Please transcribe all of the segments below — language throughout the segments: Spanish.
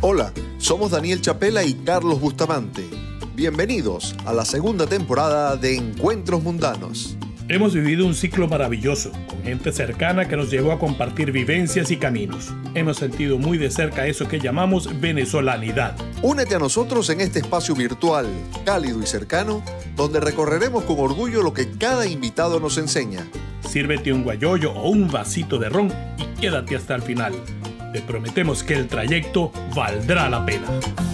Hola, somos Daniel Chapela y Carlos Bustamante. Bienvenidos a la segunda temporada de Encuentros Mundanos. Hemos vivido un ciclo maravilloso, con gente cercana que nos llevó a compartir vivencias y caminos. Hemos sentido muy de cerca eso que llamamos venezolanidad. Únete a nosotros en este espacio virtual, cálido y cercano, donde recorreremos con orgullo lo que cada invitado nos enseña. Sírvete un guayoyo o un vasito de ron y quédate hasta el final. Te prometemos que el trayecto valdrá la pena.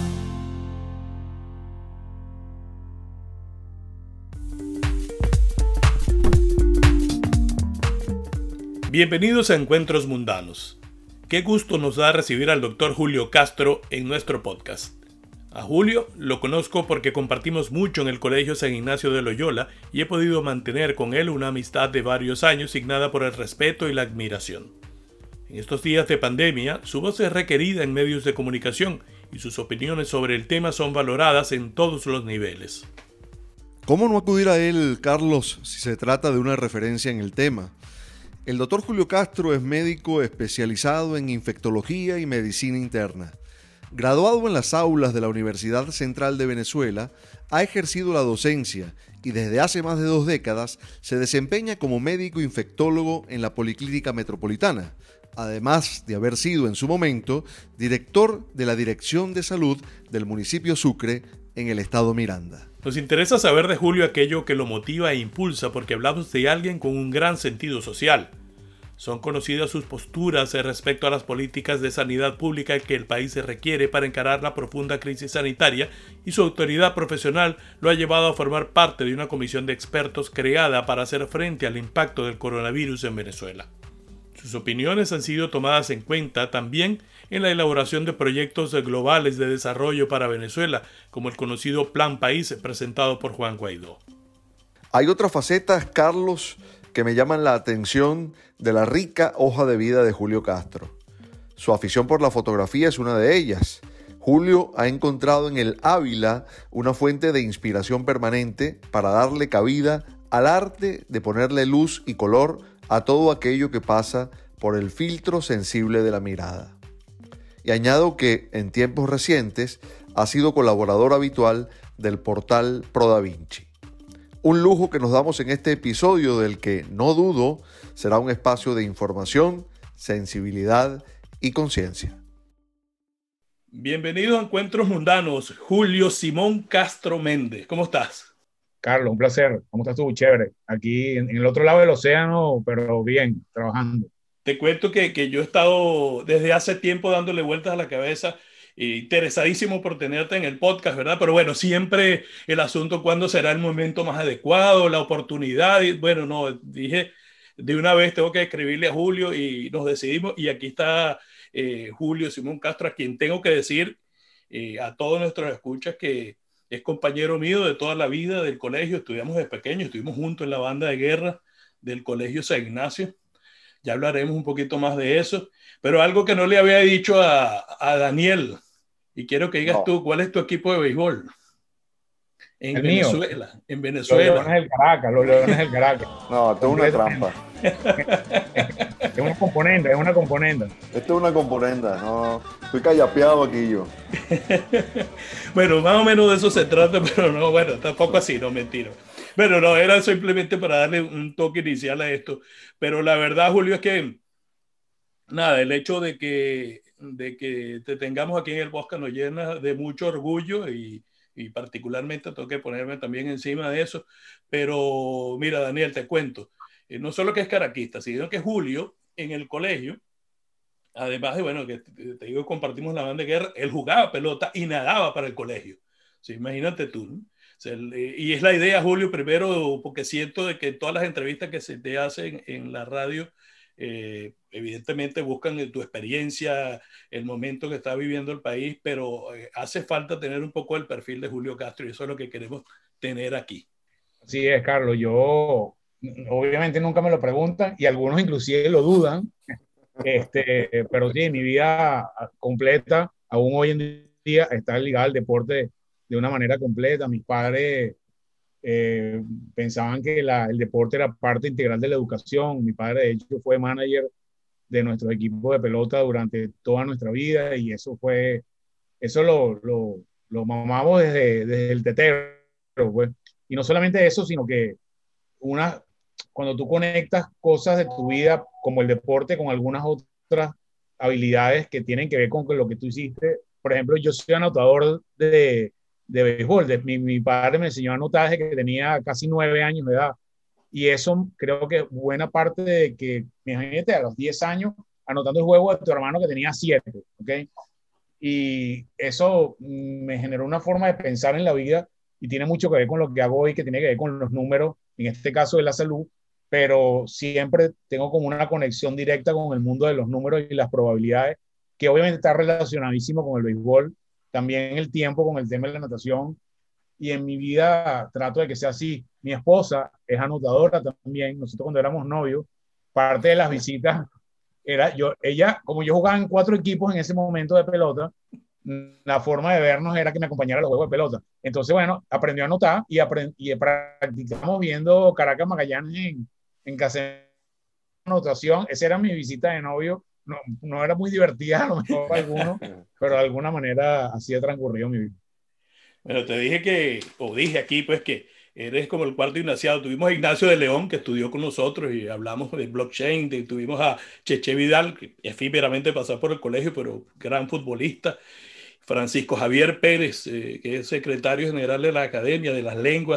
Bienvenidos a Encuentros Mundanos. Qué gusto nos da recibir al Dr. Julio Castro en nuestro podcast. A Julio lo conozco porque compartimos mucho en el Colegio San Ignacio de Loyola y he podido mantener con él una amistad de varios años signada por el respeto y la admiración. En estos días de pandemia, su voz es requerida en medios de comunicación y sus opiniones sobre el tema son valoradas en todos los niveles. ¿Cómo no acudir a él, Carlos, si se trata de una referencia en el tema? El doctor Julio Castro es médico especializado en infectología y medicina interna. Graduado en las aulas de la Universidad Central de Venezuela, ha ejercido la docencia y desde hace más de 2 décadas se desempeña como médico infectólogo en la Policlínica Metropolitana, además de haber sido en su momento director de la Dirección de Salud del municipio Sucre en el estado Miranda. Nos interesa saber de Julio aquello que lo motiva e impulsa porque hablamos de alguien con un gran sentido social. Son conocidas sus posturas respecto a las políticas de sanidad pública que el país se requiere para encarar la profunda crisis sanitaria y su autoridad profesional lo ha llevado a formar parte de una comisión de expertos creada para hacer frente al impacto del coronavirus en Venezuela. Sus opiniones han sido tomadas en cuenta también en la elaboración de proyectos globales de desarrollo para Venezuela, como el conocido Plan País presentado por Juan Guaidó. Hay otras facetas, Carlos, que me llaman la atención de la rica hoja de vida de Julio Castro. Su afición por la fotografía es una de ellas. Julio ha encontrado en el Ávila una fuente de inspiración permanente para darle cabida al arte de ponerle luz y color a todo aquello que pasa por el filtro sensible de la mirada. Y añado que en tiempos recientes ha sido colaborador habitual del portal ProDaVinci. Un lujo que nos damos en este episodio del que, no dudo, será un espacio de información, sensibilidad y conciencia. Bienvenido a Encuentros Mundanos, Julio Simón Castro Méndez. ¿Cómo estás? Carlos, un placer. ¿Cómo estás tú? Chévere. Aquí en el otro lado del océano, pero bien, trabajando. Te cuento que yo he estado desde hace tiempo dándole vueltas a la cabeza, interesadísimo por tenerte en el podcast, ¿verdad? Pero bueno, siempre el asunto, ¿cuándo será el momento más adecuado, la oportunidad? Y bueno, no, dije, de una vez tengo que escribirle a Julio y nos decidimos. Y aquí está Julio Simón Castro, a quien tengo que decir a todos nuestros escuchas que es compañero mío de toda la vida del colegio. Estudiamos desde pequeños, estuvimos juntos en la banda de guerra del Colegio San Ignacio. Ya hablaremos un poquito más de eso, pero algo que no le había dicho a Daniel, y quiero que digas tú, ¿cuál es tu equipo de béisbol? En Venezuela. Mío. En Venezuela. Los Leones del Caracas. No, esto es una trampa. Es una componenda. Esto es una componenda, no, estoy callapeado aquí yo. Bueno, más o menos de eso se trata, pero no, bueno, tampoco así, no, mentira. Bueno, no, era simplemente para darle un toque inicial a esto. Pero la verdad, Julio, es que, nada, el hecho de que te tengamos aquí en el podcast nos llena de mucho orgullo y particularmente tengo que ponerme también encima de eso. Pero mira, Daniel, te cuento, no solo que es caraquista, sino que Julio en el colegio, además de, bueno, que te digo, compartimos la banda de guerra, él jugaba pelota y nadaba para el colegio. Sí, imagínate tú, ¿no? O sea, y es la idea, Julio, primero, porque siento de que todas las entrevistas que se te hacen en la radio, evidentemente buscan tu experiencia, el momento que está viviendo el país, pero hace falta tener un poco el perfil de Julio Castro y eso es lo que queremos tener aquí. Así es, Carlos. Yo, obviamente nunca me lo preguntan y algunos inclusive lo dudan, pero sí, mi vida completa, aún hoy en día, está ligada al deporte de una manera completa. Mis padres pensaban que el deporte era parte integral de la educación. Mi padre, de hecho, fue manager de nuestro equipo de pelota durante toda nuestra vida y eso fue eso lo mamamos desde el tetero, pues. Y no solamente eso, sino que cuando tú conectas cosas de tu vida, como el deporte, con algunas otras habilidades que tienen que ver con lo que tú hiciste. Por ejemplo, yo soy anotador de béisbol. Mi padre me enseñó a anotar desde que tenía casi 9 años de edad. Y eso creo que buena parte de que, imagínate, a los 10 años, anotando el juego de tu hermano que tenía 7, ¿ok? Y eso me generó una forma de pensar en la vida y tiene mucho que ver con lo que hago hoy, que tiene que ver con los números, en este caso de la salud, pero siempre tengo como una conexión directa con el mundo de los números y las probabilidades, que obviamente está relacionadísimo con el béisbol, también el tiempo con el tema de la natación, y en mi vida trato de que sea así. Mi esposa es anotadora también. Nosotros cuando éramos novios, parte de las visitas ella, como yo jugaba en 4 equipos en ese momento de pelota, la forma de vernos era que me acompañara a los juegos de pelota. Entonces, bueno, aprendió a anotar y practicamos viendo Caracas Magallanes en casa de anotación. Esa era mi visita de novio. No era muy divertida a lo mejor para algunos, pero de alguna manera así ha transcurrido mi vida. Bueno, te dije aquí pues que eres como el cuarto Ignaciado. Tuvimos a Ignacio de León, que estudió con nosotros y hablamos de blockchain. Tuvimos a Cheche Vidal, que efímeramente pasó por el colegio, pero gran futbolista. Francisco Javier Pérez, que es secretario general de la Academia de las Lenguas,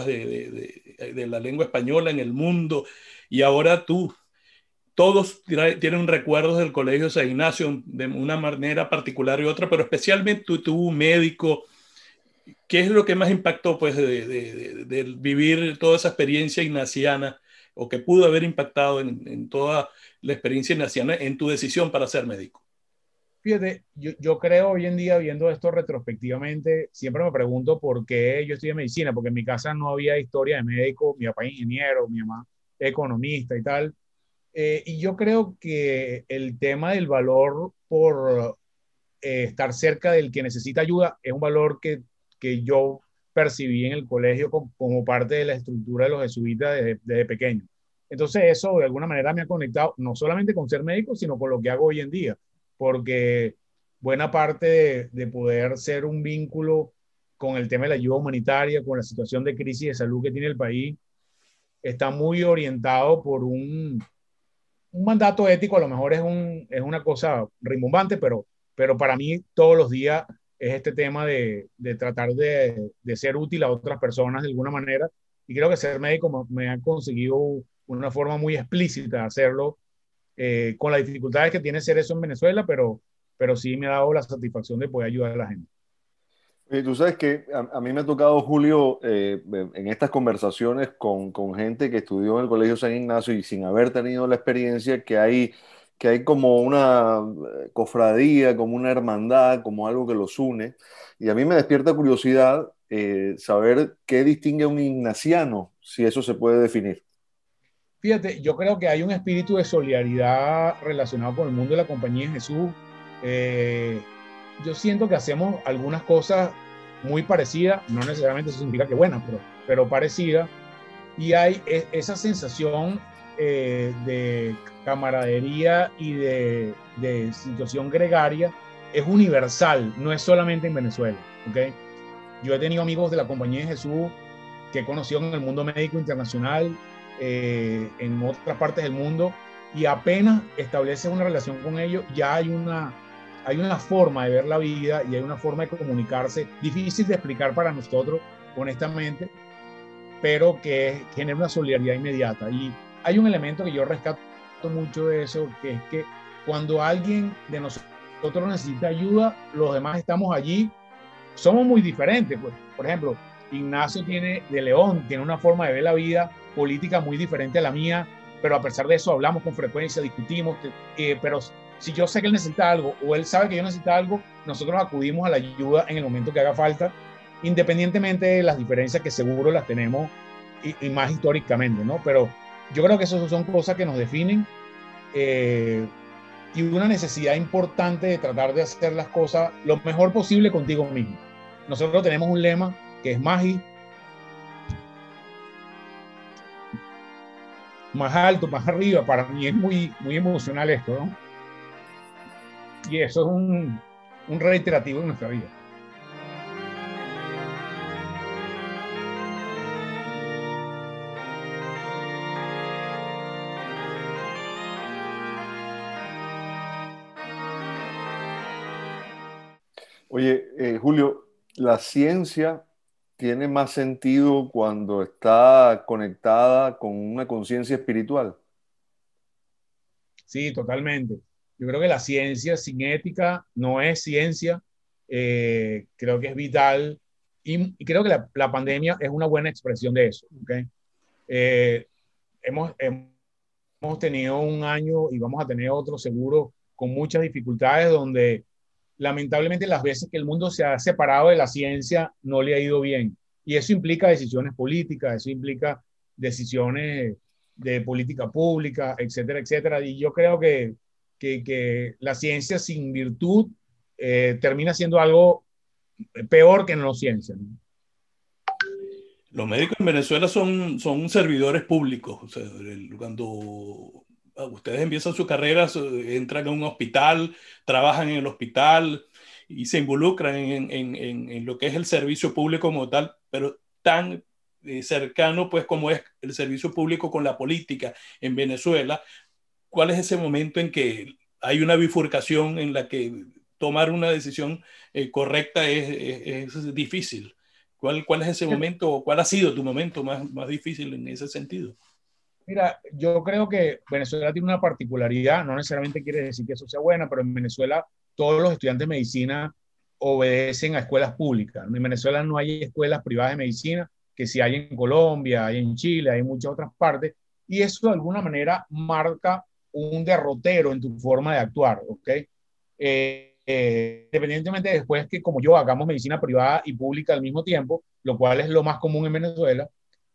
de la lengua española en el mundo. Y ahora tú. Todos tienen recuerdos del Colegio San Ignacio de una manera particular y otra, pero especialmente tú médico. ¿Qué es lo que más impactó pues, de vivir toda esa experiencia ignaciana o que pudo haber impactado en toda la experiencia ignaciana en tu decisión para ser médico? Fíjate, yo creo hoy en día, viendo esto retrospectivamente, siempre me pregunto por qué yo estudié medicina, porque en mi casa no había historia de médico, mi papá es ingeniero, mi mamá es economista y tal. Y yo creo que el tema del valor por estar cerca del que necesita ayuda es un valor que yo percibí en el colegio como parte de la estructura de los jesuitas desde pequeño. Entonces eso de alguna manera me ha conectado no solamente con ser médico, sino con lo que hago hoy en día, porque buena parte de poder ser un vínculo con el tema de la ayuda humanitaria, con la situación de crisis de salud que tiene el país, está muy orientado por un mandato ético. A lo mejor es una cosa rimbombante, pero para mí todos los días es este tema de tratar de ser útil a otras personas de alguna manera. Y creo que ser médico me ha conseguido una forma muy explícita de hacerlo, con las dificultades que tiene ser eso en Venezuela, pero sí me ha dado la satisfacción de poder ayudar a la gente. Tú sabes que a mí me ha tocado, Julio, en estas conversaciones con gente que estudió en el Colegio San Ignacio y sin haber tenido la experiencia, que hay como una cofradía, como una hermandad, como algo que los une. Y a mí me despierta curiosidad saber qué distingue a un ignaciano, si eso se puede definir. Fíjate, yo creo que hay un espíritu de solidaridad relacionado con el mundo de la Compañía de Jesús. Eh, yo siento que hacemos algunas cosas muy parecidas, no necesariamente eso significa que buenas, pero parecidas, y hay esa sensación de camaradería y de situación gregaria, es universal, no es solamente en Venezuela, ¿ok? Yo he tenido amigos de la Compañía de Jesús que he conocido en el mundo médico internacional, en otras partes del mundo, y apenas estableces una relación con ellos, ya hay una forma de ver la vida y hay una forma de comunicarse, difícil de explicar para nosotros, honestamente, pero que genera una solidaridad inmediata. Y hay un elemento que yo rescato mucho de eso, que es que cuando alguien de nosotros necesita ayuda, los demás estamos allí. Somos muy diferentes, pues. Por ejemplo, Ignacio de León tiene una forma de ver la vida política muy diferente a la mía, pero a pesar de eso hablamos con frecuencia, discutimos, pero si yo sé que él necesita algo o él sabe que yo necesito algo, nosotros acudimos a la ayuda en el momento que haga falta, independientemente de las diferencias que seguro las tenemos y más históricamente, ¿no? Pero yo creo que esas son cosas que nos definen, y una necesidad importante de tratar de hacer las cosas lo mejor posible contigo mismo. Nosotros tenemos un lema que es Magi, más alto, más arriba. Para mí es muy, muy emocional esto, ¿no? Y eso es un reiterativo en nuestra vida. Oye, Julio, la ciencia tiene más sentido cuando está conectada con una conciencia espiritual. Sí, totalmente. Yo creo que la ciencia sin ética no es ciencia. Creo que es vital y creo que la pandemia es una buena expresión de eso. ¿Okay? Eh, hemos tenido un año y vamos a tener otro seguro con muchas dificultades donde lamentablemente las veces que el mundo se ha separado de la ciencia no le ha ido bien. Y eso implica decisiones políticas, eso implica decisiones de política pública, etcétera, etcétera. Y yo creo que la ciencia sin virtud termina siendo algo peor que no ciencia, ¿no? Los médicos en Venezuela son servidores públicos. O sea, cuando ustedes empiezan su carrera, entran a un hospital, trabajan en el hospital y se involucran en lo que es el servicio público como tal, pero tan cercano pues como es el servicio público con la política en Venezuela. ¿Cuál es ese momento en que hay una bifurcación en la que tomar una decisión correcta es difícil? ¿Cuál es ese momento o cuál ha sido tu momento más difícil en ese sentido? Mira, yo creo que Venezuela tiene una particularidad, no necesariamente quiere decir que eso sea buena, pero en Venezuela todos los estudiantes de medicina obedecen a escuelas públicas. En Venezuela no hay escuelas privadas de medicina, que sí hay en Colombia, hay en Chile, hay en muchas otras partes, y eso de alguna manera marca un derrotero en tu forma de actuar, ¿ok? Independientemente después que como yo hagamos medicina privada y pública al mismo tiempo, lo cual es lo más común en Venezuela,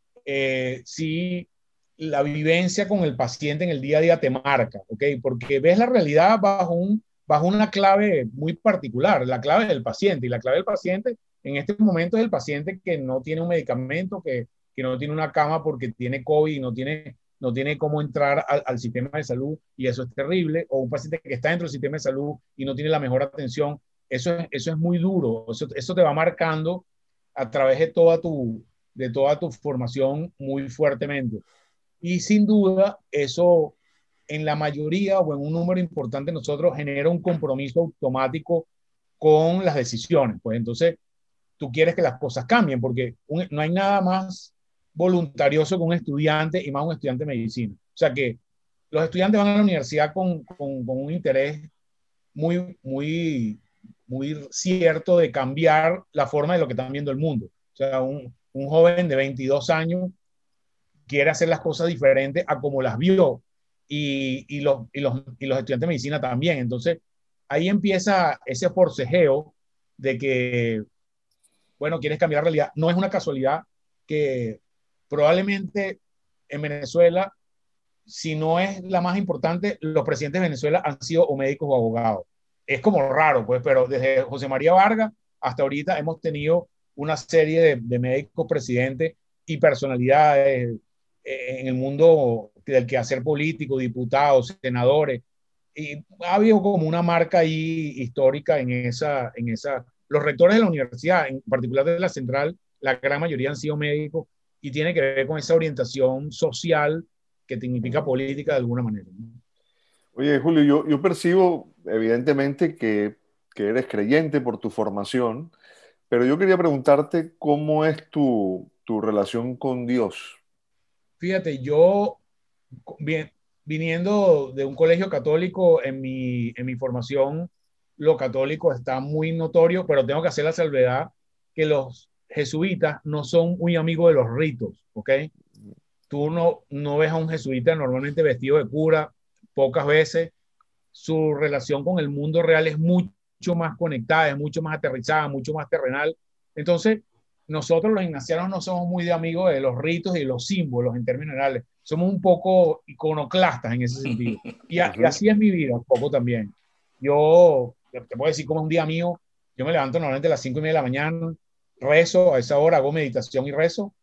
sí la vivencia con el paciente en el día a día te marca, ¿ok? Porque ves la realidad bajo una clave muy particular, la clave del paciente. Y la clave del paciente en este momento es el paciente que no tiene un medicamento, que no tiene una cama porque tiene COVID y no tiene cómo entrar al sistema de salud y eso es terrible. O un paciente que está dentro del sistema de salud y no tiene la mejor atención. Eso es muy duro. Eso te va marcando a través de toda tu formación muy fuertemente. Y sin duda, eso en la mayoría o en un número importante de nosotros genera un compromiso automático con las decisiones. Pues entonces, tú quieres que las cosas cambien, porque no hay nada más voluntarioso que un estudiante y más un estudiante de medicina. O sea que los estudiantes van a la universidad con un interés muy, muy, muy cierto de cambiar la forma de lo que están viendo el mundo. O sea, un joven de 22 años quiere hacer las cosas diferentes a como las vio y los estudiantes de medicina también. Entonces, ahí empieza ese forcejeo de que, bueno, quieres cambiar la realidad. No es una casualidad que probablemente en Venezuela, si no es la más importante, los presidentes de Venezuela han sido o médicos o abogados. Es como raro, pues, pero desde José María Vargas hasta ahorita hemos tenido una serie de médicos presidentes y personalidades en el mundo del quehacer político, diputados, senadores, y ha habido como una marca ahí histórica los rectores de la universidad, en particular de la central, la gran mayoría han sido médicos y tiene que ver con esa orientación social que significa política de alguna manera, ¿no? Oye, Julio, yo percibo evidentemente que eres creyente por tu formación, pero yo quería preguntarte cómo es tu relación con Dios. Fíjate, yo bien, viniendo de un colegio católico, en mi formación, lo católico está muy notorio, pero tengo que hacer la salvedad que los jesuitas no son muy amigos de los ritos, ¿ok? Tú no ves a un jesuita normalmente vestido de cura, pocas veces. Su relación con el mundo real es mucho más conectada, es mucho más aterrizada, mucho más terrenal. Entonces, nosotros los ignacianos no somos muy de amigos de los ritos y los símbolos en términos generales. Somos un poco iconoclastas en ese sentido. Y así es mi vida, un poco también. Yo te puedo decir como un día mío, yo me levanto normalmente a las 5:30 de la mañana, rezo, a esa hora hago meditación y rezo.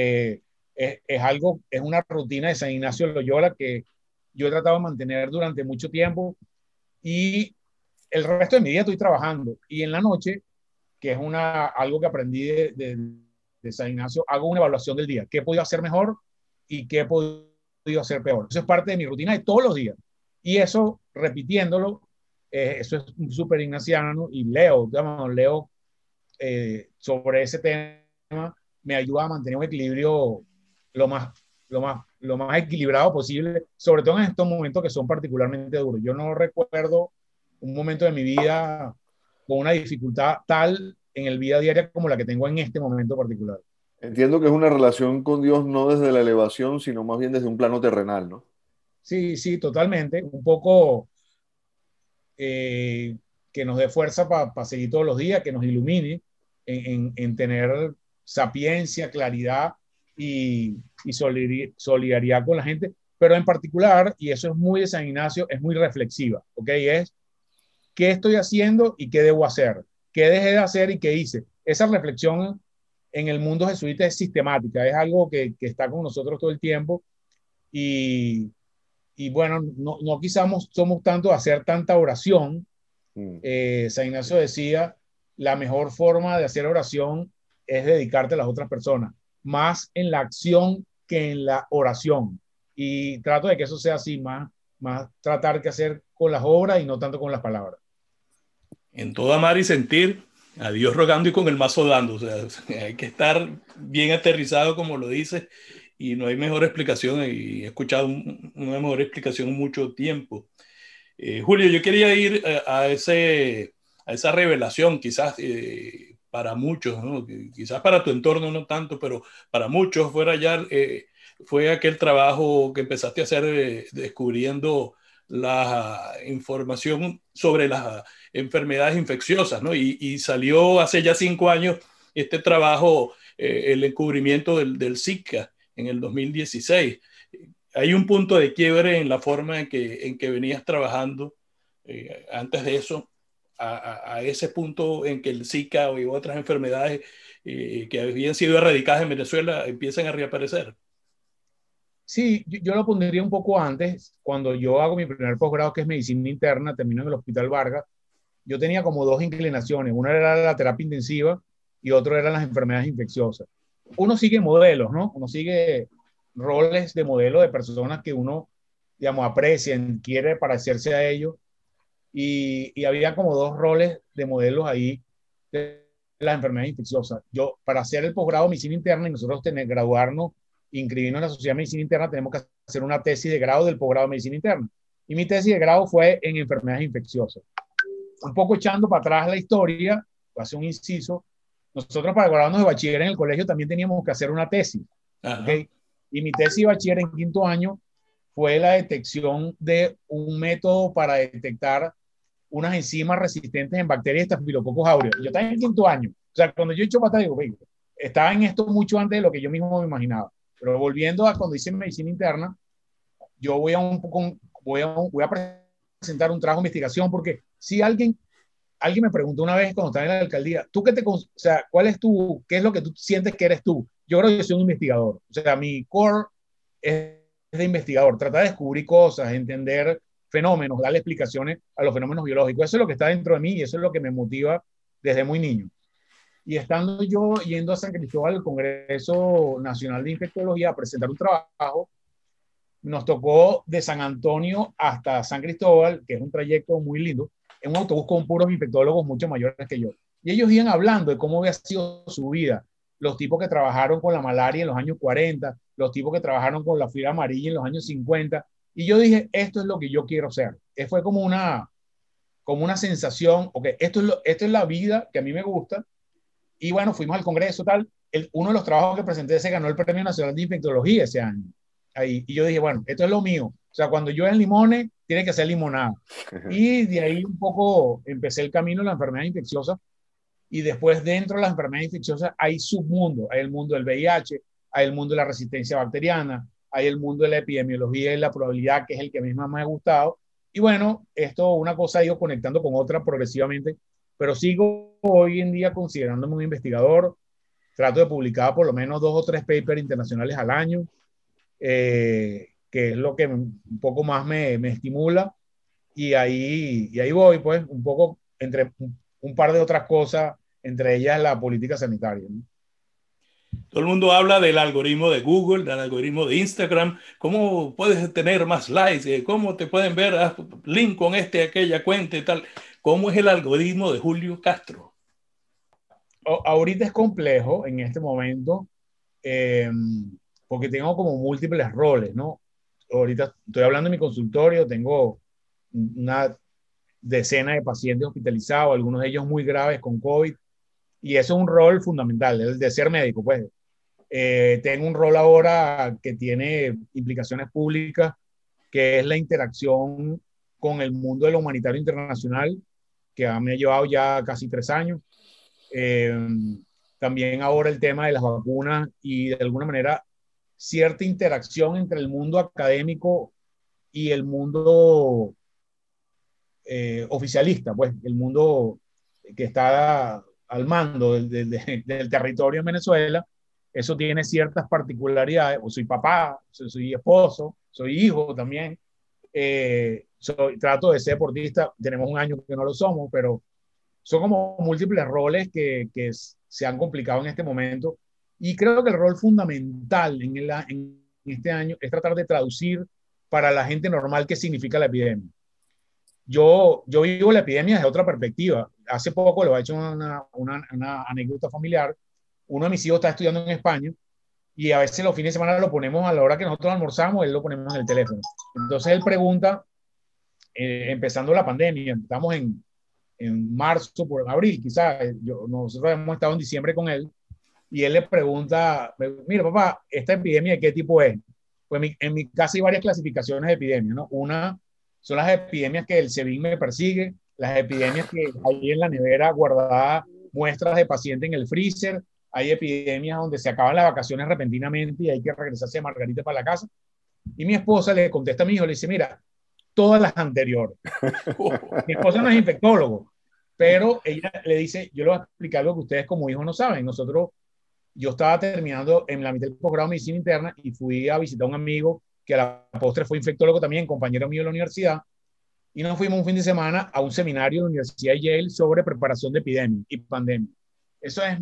Es una rutina de San Ignacio de Loyola que yo he tratado de mantener durante mucho tiempo y el resto de mi día estoy trabajando y en la noche, que es algo que aprendí de San Ignacio, hago una evaluación del día, qué he podido hacer mejor y qué he podido hacer peor. Eso es parte de mi rutina de todos los días y eso repitiéndolo eso es súper ignaciano, y leo, digamos, leo sobre ese tema, me ayuda a mantener un equilibrio lo más, lo más equilibrado posible, sobre todo en estos momentos que son particularmente duros. Yo no recuerdo un momento de mi vida con una dificultad tal en el vida diaria como la que tengo en este momento particular. Entiendo que es una relación con Dios no desde la elevación, sino más bien desde un plano terrenal, ¿no? Sí, sí, totalmente. Un poco que nos dé fuerza para seguir todos los días, que nos ilumine en tener sapiencia, claridad y solidaridad con la gente, pero en particular, y eso es muy de San Ignacio, es muy reflexiva, ¿ok? Es qué estoy haciendo y qué debo hacer, qué dejé de hacer y qué hice. Esa reflexión en el mundo jesuita es sistemática, es algo que está con nosotros todo el tiempo y, y bueno, no quizás somos tanto de hacer tanta oración. San Ignacio decía, la mejor forma de hacer oración es dedicarte a las otras personas, más en la acción que en la oración. Y trato de que eso sea así, más tratar que hacer con las obras y no tanto con las palabras. En todo amar y sentir, a Dios rogando y con el mazo dando. O sea, hay que estar bien aterrizado, como lo dices, y no hay mejor explicación. Y he escuchado una mejor explicación en mucho tiempo. Julio, yo quería ir a esa revelación, quizás para muchos, ¿no? Quizás para tu entorno no tanto, pero para muchos fue aquel trabajo que empezaste a hacer descubriendo la información sobre las enfermedades infecciosas, ¿no? Y salió hace ya 5 años este trabajo, el encubrimiento del Zika en el 2016. Hay un punto de quiebre en la forma en que venías trabajando antes de eso, a ese punto en que el Zika y otras enfermedades que habían sido erradicadas en Venezuela empiezan a reaparecer. Sí, yo lo pondría un poco antes, cuando yo hago mi primer posgrado, que es medicina interna, termino en el Hospital Vargas. Yo tenía como dos inclinaciones, una era la terapia intensiva y otra eran las enfermedades infecciosas. Uno sigue modelos, ¿no? Uno sigue roles de modelo de personas que uno, digamos, aprecia, quiere parecerse a ellos, y había como dos roles de modelos ahí de las enfermedades infecciosas. Yo, para hacer el posgrado de medicina interna y nosotros tener graduarnos, inscribirnos en la Sociedad de Medicina Interna, tenemos que hacer una tesis de grado del posgrado de medicina interna. Y mi tesis de grado fue en enfermedades infecciosas. Un poco echando para atrás la historia, hace un inciso, nosotros para graduarnos de bachiller en el colegio también teníamos que hacer una tesis. ¿Okay? Y mi tesis de bachiller en quinto año fue la detección de un método para detectar unas enzimas resistentes en bacterias Staphylococcus aureus. Yo estaba en quinto año. O sea, cuando yo he hecho pata, digo, estaba en esto mucho antes de lo que yo mismo me imaginaba. Pero volviendo a cuando hice medicina interna, yo voy a presentar un trabajo de investigación, porque si alguien me preguntó una vez cuando estaba en la alcaldía, o sea, qué es lo que tú sientes que eres tú? Yo creo que yo soy un investigador. O sea, mi core es de investigador, tratar de descubrir cosas, entender fenómenos, darle explicaciones a los fenómenos biológicos. Eso es lo que está dentro de mí y eso es lo que me motiva desde muy niño. Y estando yo yendo a San Cristóbal, al Congreso Nacional de Infectología, a presentar un trabajo, nos tocó de San Antonio hasta San Cristóbal, que es un trayecto muy lindo, en un autobús con puros infectólogos mucho mayores que yo. Y ellos iban hablando de cómo había sido su vida, los tipos que trabajaron con la malaria en los años 40, los tipos que trabajaron con la fiebre amarilla en los años 50. Y yo dije, esto es lo que yo quiero hacer. Fue como una sensación, ok, esto es la vida que a mí me gusta. Y bueno, fuimos al Congreso, tal. Uno de los trabajos que presenté se ganó el Premio Nacional de Infectología ese año. Ahí. Y yo dije, bueno, esto es lo mío. O sea, cuando yo en limones, tiene que ser limonada. Y de ahí un poco empecé el camino de la enfermedad infecciosa. Y después, dentro de las enfermedades infecciosas, hay submundos. Hay el mundo del VIH, hay el mundo de la resistencia bacteriana, hay el mundo de la epidemiología y la probabilidad, que es el que a mí más me ha gustado. Y bueno, una cosa ha ido conectando con otra progresivamente, pero sigo hoy en día considerándome un investigador. Trato de publicar por lo menos 2 o 3 papers internacionales al año, que es lo que un poco más me estimula. Y ahí voy, pues, un poco entre un par de otras cosas, entre ellas la política sanitaria, ¿no? Todo el mundo habla del algoritmo de Google, del algoritmo de Instagram, cómo puedes tener más likes, cómo te pueden ver link con aquella cuenta y tal. ¿Cómo es el algoritmo de Julio Castro? Ahorita es complejo en este momento, eh, porque tengo como múltiples roles, ¿no? Ahorita estoy hablando en mi consultorio, tengo una decena de pacientes hospitalizados, algunos de ellos muy graves con COVID, y eso es un rol fundamental, el de ser médico, pues. Tengo un rol ahora que tiene implicaciones públicas, que es la interacción con el mundo de lo humanitario internacional, que me ha llevado ya casi 3 años. Eh, También ahora el tema de las vacunas y de alguna manera cierta interacción entre el mundo académico y el mundo oficialista, pues el mundo que está al mando del territorio en Venezuela. Eso tiene ciertas particularidades. O soy papá, soy esposo, soy hijo también. Trato de ser deportista. Tenemos un año que no lo somos, pero son como múltiples roles que se han complicado en este momento. Y creo que el rol fundamental en este año es tratar de traducir para la gente normal qué significa la epidemia. Yo vivo la epidemia desde otra perspectiva. Hace poco, lo he hecho una anécdota familiar. Uno de mis hijos está estudiando en España y a veces los fines de semana lo ponemos a la hora que nosotros almorzamos, él lo ponemos en el teléfono. Entonces él pregunta, empezando la pandemia, estamos en marzo, por abril quizás, nosotros hemos estado en diciembre con él, y él le pregunta, mira papá, ¿esta epidemia de qué tipo es? Pues en mi casa hay varias clasificaciones de epidemia, ¿no? Una son las epidemias que el SEBIN me persigue, las epidemias que hay en la nevera guardadas muestras de paciente en el freezer, hay epidemias donde se acaban las vacaciones repentinamente y hay que regresarse a Margarita para la casa. Y mi esposa le contesta a mi hijo, le dice, mira, todas las anteriores. Mi esposa no es infectólogo, pero ella le dice, yo le voy a explicar lo que ustedes como hijos no saben. Yo estaba terminando en la mitad del posgrado de medicina interna y fui a visitar a un amigo que a la postre fue infectólogo también, compañero mío de la universidad, y nos fuimos un fin de semana a un seminario de la Universidad de Yale sobre preparación de epidemia y pandemia. Eso es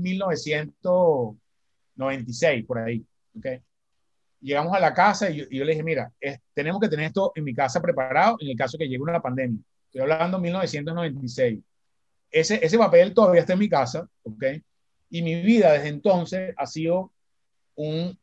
1996, por ahí. ¿Okay? Llegamos a la casa y yo le dije, mira, tenemos que tener esto en mi casa preparado en el caso que llegue una pandemia. Estoy hablando de 1996. Ese papel todavía está en mi casa, ¿ok? Y mi vida desde entonces ha sido un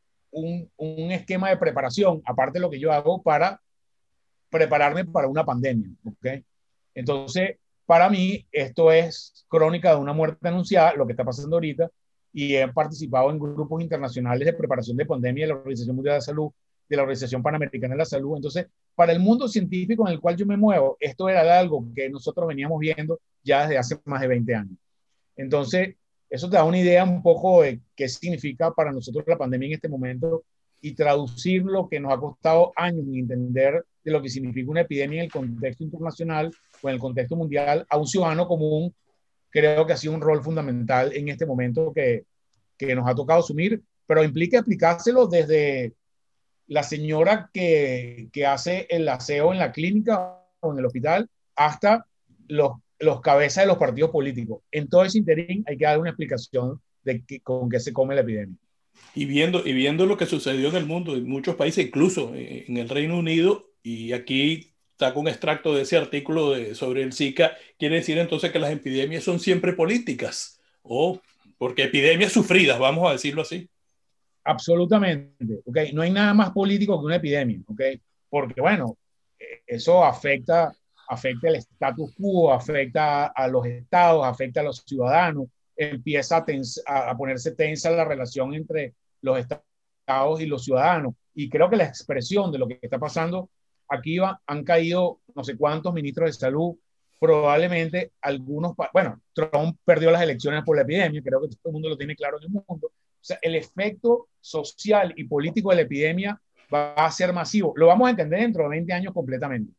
esquema de preparación, aparte de lo que yo hago para prepararme para una pandemia, ¿ok? Entonces, para mí, esto es crónica de una muerte anunciada, lo que está pasando ahorita, y he participado en grupos internacionales de preparación de pandemia de la Organización Mundial de la Salud, de la Organización Panamericana de la Salud. Entonces, para el mundo científico en el cual yo me muevo, esto era algo que nosotros veníamos viendo ya desde hace más de 20 años. Entonces, eso te da una idea un poco de qué significa para nosotros la pandemia en este momento y traducir lo que nos ha costado años en entender de lo que significa una epidemia en el contexto internacional o en el contexto mundial a un ciudadano común. Creo que ha sido un rol fundamental en este momento que nos ha tocado asumir, pero implica aplicárselo desde la señora que hace el aseo en la clínica o en el hospital hasta los cabezas de los partidos políticos. En todo ese interín hay que dar una explicación de con qué se come la epidemia. Y viendo lo que sucedió en el mundo, en muchos países, incluso en el Reino Unido, y aquí saco un extracto de ese artículo sobre el Zika, quiere decir entonces que las epidemias son siempre políticas, o porque epidemias sufridas, vamos a decirlo así. Absolutamente, ¿ok? No hay nada más político que una epidemia, ¿ok? Porque, bueno, eso afecta el status quo, afecta a los estados, afecta a los ciudadanos, empieza a ponerse tensa la relación entre los estados y los ciudadanos. Y creo que la expresión de lo que está pasando aquí han caído no sé cuántos ministros de salud, probablemente algunos, bueno, Trump perdió las elecciones por la epidemia, creo que todo el mundo lo tiene claro en el mundo. O sea, el efecto social y político de la epidemia va a ser masivo. Lo vamos a entender dentro de 20 años completamente.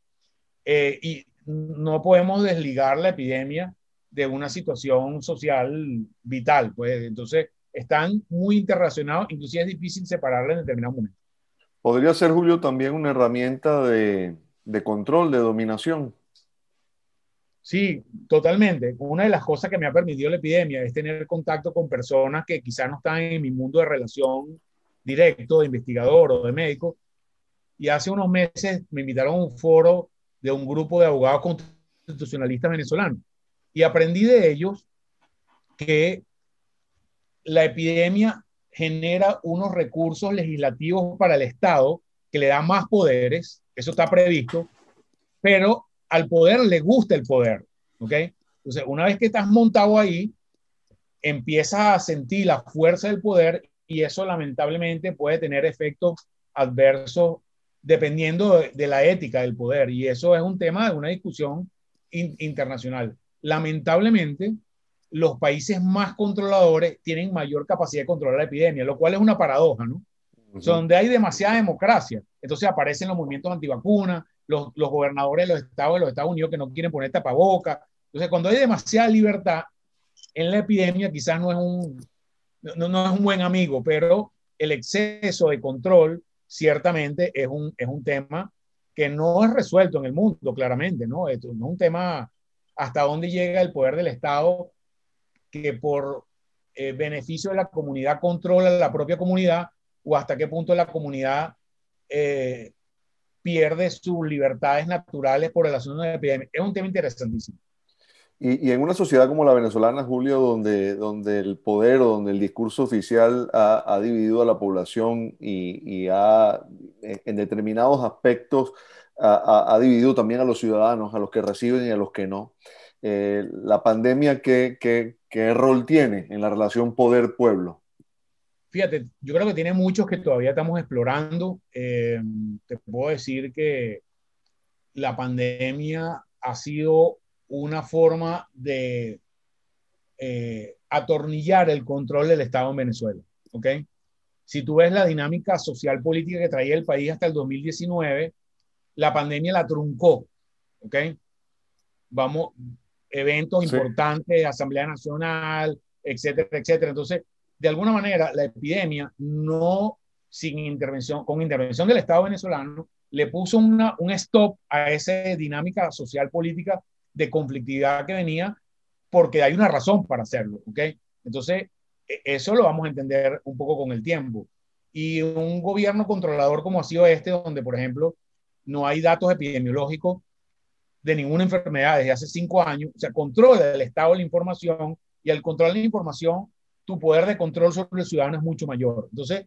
Y no podemos desligar la epidemia de una situación social vital. Pues, entonces, están muy interrelacionados, inclusive es difícil separarla en determinado momento. ¿Podría ser, Julio, también una herramienta de control, de dominación? Sí, totalmente. Una de las cosas que me ha permitido la epidemia es tener contacto con personas que quizás no están en mi mundo de relación directo, de investigador o de médico. Y hace unos meses me invitaron a un foro de un grupo de abogados constitucionalistas venezolanos. Y aprendí de ellos que la epidemia genera unos recursos legislativos para el Estado que le da más poderes, eso está previsto, pero al poder le gusta el poder, ¿ok? Entonces, una vez que estás montado ahí, empiezas a sentir la fuerza del poder y eso lamentablemente puede tener efectos adversos dependiendo de la ética del poder. Y eso es un tema de una discusión internacional. Lamentablemente, los países más controladores tienen mayor capacidad de controlar la epidemia, lo cual es una paradoja, ¿no? O sea, donde hay demasiada democracia, entonces aparecen los movimientos antivacunas, los gobernadores de los Estados Unidos que no quieren poner tapabocas. Entonces, cuando hay demasiada libertad en la epidemia, quizás no es un buen amigo, pero el exceso de control ciertamente es un tema que no es resuelto en el mundo, claramente, ¿no? Esto no es un tema hasta dónde llega el poder del Estado que por beneficio de la comunidad controla la propia comunidad o hasta qué punto la comunidad pierde sus libertades naturales por relación a la epidemia. Es un tema interesantísimo. Y en una sociedad como la venezolana, Julio, donde el poder o donde el discurso oficial ha dividido a la población y en determinados aspectos ha dividido también a los ciudadanos, a los que reciben y a los que no. La pandemia, ¿qué rol tiene en la relación poder-pueblo? Fíjate, yo creo que tiene muchos que todavía estamos explorando. Te puedo decir que la pandemia ha sido una forma de atornillar el control del Estado en Venezuela. ¿Ok? Si tú ves la dinámica social política que traía el país hasta el 2019, la pandemia la truncó. ¿Ok? Vamos, eventos importantes, Asamblea Nacional, etcétera, etcétera. Entonces, de alguna manera, la epidemia no, sin intervención, con intervención del Estado venezolano, le puso un stop a esa dinámica social política de conflictividad que venía, porque hay una razón para hacerlo, ¿ok? Entonces, eso lo vamos a entender un poco con el tiempo. Y un gobierno controlador como ha sido este, donde, por ejemplo, no hay datos epidemiológicos de ninguna enfermedad desde hace 5 años, o sea, controla el Estado de la información y al controlar la información, tu poder de control sobre el ciudadano es mucho mayor. Entonces,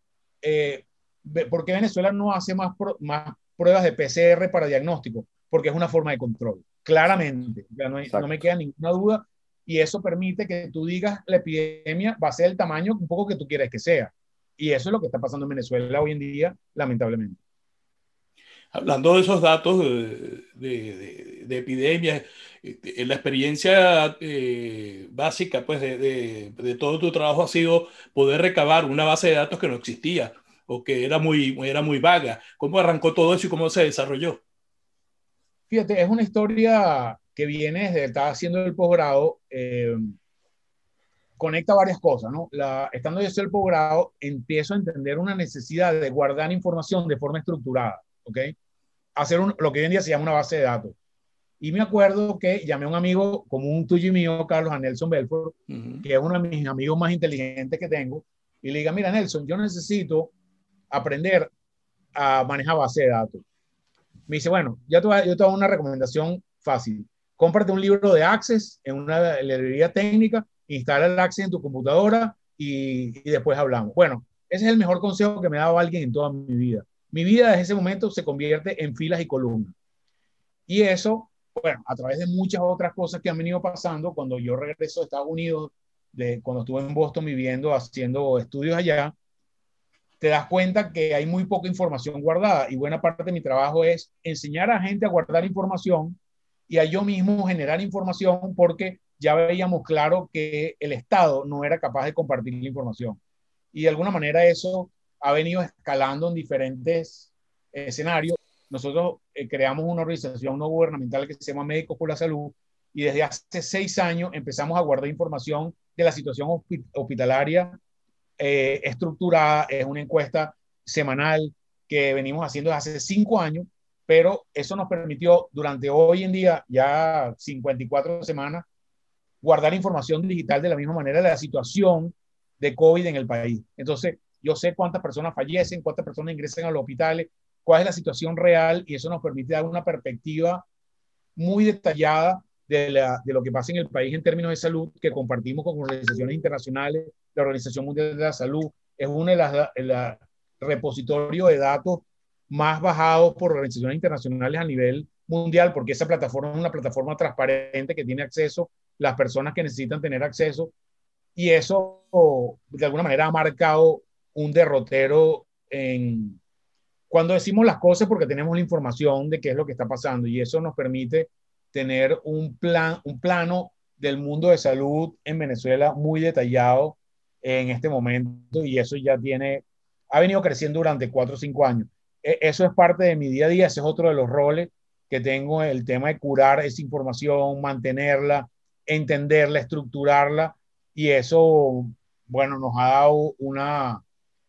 ¿por qué Venezuela no hace más pruebas de PCR para diagnóstico? Porque es una forma de control, claramente. Ya no me queda ninguna duda y eso permite que tú digas la epidemia va a ser el tamaño un poco que tú quieres que sea. Y eso es lo que está pasando en Venezuela hoy en día, lamentablemente. Hablando de esos datos de epidemias, la experiencia básica pues, de todo tu trabajo ha sido poder recabar una base de datos que no existía o que era muy vaga. ¿Cómo arrancó todo eso y cómo se desarrolló? Fíjate, es una historia que viene desde estaba haciendo el posgrado, conecta varias cosas, ¿no? Estando yo en el posgrado, empiezo a entender una necesidad de guardar información de forma estructurada, ¿ok? Hacer lo que hoy en día se llama una base de datos. Y me acuerdo que llamé a un amigo común tuyo y mío, Carlos, a Nelson Belfort, que es uno de mis amigos más inteligentes que tengo, y le diga, mira, Nelson, yo necesito aprender a manejar base de datos. Me dice, bueno, yo te doy una recomendación fácil. Cómprate un libro de Access en una librería técnica, instala el Access en tu computadora y después hablamos. Bueno, ese es el mejor consejo que me ha dado alguien en toda mi vida. Mi vida desde ese momento se convierte en filas y columnas. Y eso, bueno, a través de muchas otras cosas que han venido pasando, cuando yo regreso a Estados Unidos, cuando estuve en Boston viviendo, haciendo estudios allá, te das cuenta que hay muy poca información guardada y buena parte de mi trabajo es enseñar a gente a guardar información y a yo mismo generar información porque ya veíamos claro que el Estado no era capaz de compartir la información. Y de alguna manera eso ha venido escalando en diferentes escenarios. Nosotros creamos una organización no gubernamental que se llama Médicos por la Salud y desde hace 6 años empezamos a guardar información de la situación hospitalaria estructurada. Es una encuesta semanal que venimos haciendo desde hace 5 años pero eso nos permitió durante hoy en día, ya 54 semanas, guardar información digital de la misma manera de la situación de COVID en el país. Entonces, yo sé cuántas personas fallecen, cuántas personas ingresan a los hospitales, cuál es la situación real, y eso nos permite dar una perspectiva muy detallada de lo que pasa en el país en términos de salud, que compartimos con organizaciones internacionales. La Organización Mundial de la Salud es uno de los repositorios de datos más bajados por organizaciones internacionales a nivel mundial, porque esa plataforma es una plataforma transparente que tiene acceso las personas que necesitan tener acceso, y eso de alguna manera ha marcado un derrotero en cuando decimos las cosas, porque tenemos la información de qué es lo que está pasando, y eso nos permite tener un plano del mundo de salud en Venezuela muy detallado en este momento, y eso ya ha venido creciendo durante 4 o 5 años. Eso es parte de mi día a día, ese es otro de los roles que tengo, el tema de curar esa información, mantenerla, entenderla, estructurarla, y eso, bueno, nos ha dado una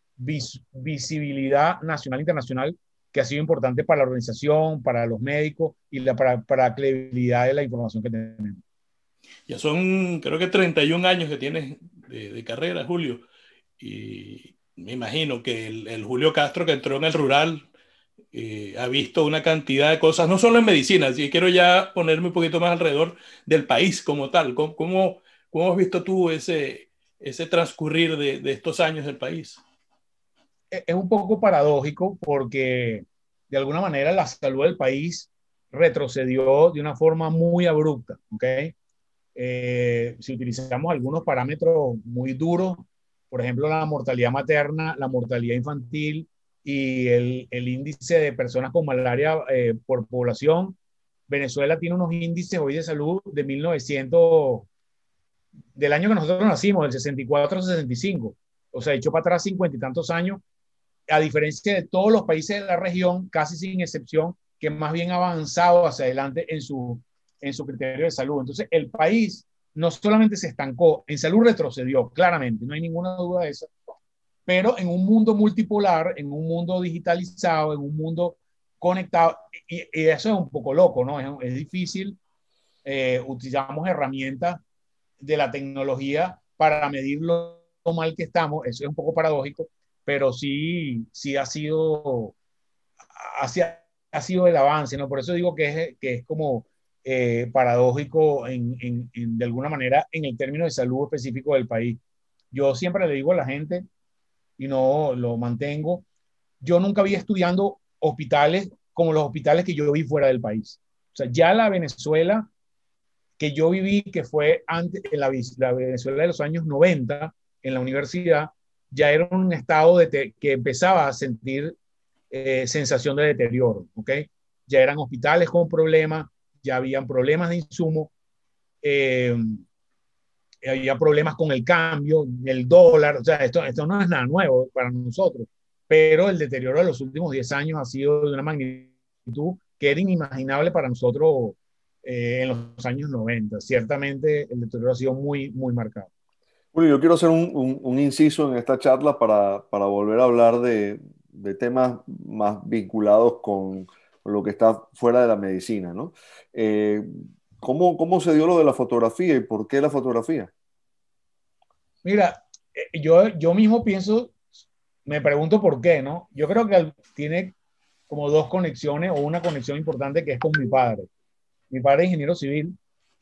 visibilidad nacional e internacional que ha sido importante para la organización, para los médicos y para la credibilidad de la información que tenemos. Ya son, creo que 31 años que tienes de carrera, Julio, y me imagino que el Julio Castro que entró en el rural ha visto una cantidad de cosas, no solo en medicina, si quiero ya ponerme un poquito más alrededor del país como tal. ¿Cómo has visto tú ese transcurrir de estos años del país? Es un poco paradójico porque de alguna manera la salud del país retrocedió de una forma muy abrupta, ¿ok? Si utilizamos algunos parámetros muy duros, por ejemplo, la mortalidad materna, la mortalidad infantil y el índice de personas con malaria por población, Venezuela tiene unos índices hoy de salud de 1900, del año que nosotros nacimos, del 64 65, o sea, echó para atrás 50 y tantos años, a diferencia de todos los países de la región, casi sin excepción, que más bien ha avanzado hacia adelante en su criterio de salud. Entonces, el país no solamente se estancó, en salud retrocedió, claramente, no hay ninguna duda de eso, pero en un mundo multipolar, en un mundo digitalizado, en un mundo conectado, y eso es un poco loco, ¿no? Es difícil, utilizamos herramientas de la tecnología para medir lo mal que estamos, eso es un poco paradójico, pero sí ha sido el avance, ¿no? Por eso digo que es como paradójico de alguna manera en el término de salud específico del país. Yo siempre le digo a la gente, y no lo mantengo, yo nunca vi estudiando hospitales como los hospitales que yo vi fuera del país. O sea, ya la Venezuela que yo viví, que fue antes, en la Venezuela de los años 90, en la universidad, ya era un estado que empezaba a sentir sensación de deterioro, ¿ok? Ya eran hospitales con problemas, ya habían problemas de insumo, había problemas con el cambio, el dólar, o sea, esto no es nada nuevo para nosotros, pero el deterioro de los últimos 10 años ha sido de una magnitud que era inimaginable para nosotros en los años 90. Ciertamente el deterioro ha sido muy, muy marcado. Julio, yo quiero hacer un inciso en esta charla para volver a hablar de temas más vinculados con lo que está fuera de la medicina, ¿no? ¿Cómo se dio lo de la fotografía y por qué la fotografía? Mira, yo mismo pienso, me pregunto por qué, ¿no? Yo creo que tiene como dos conexiones o una conexión importante que es con mi padre. Mi padre es ingeniero civil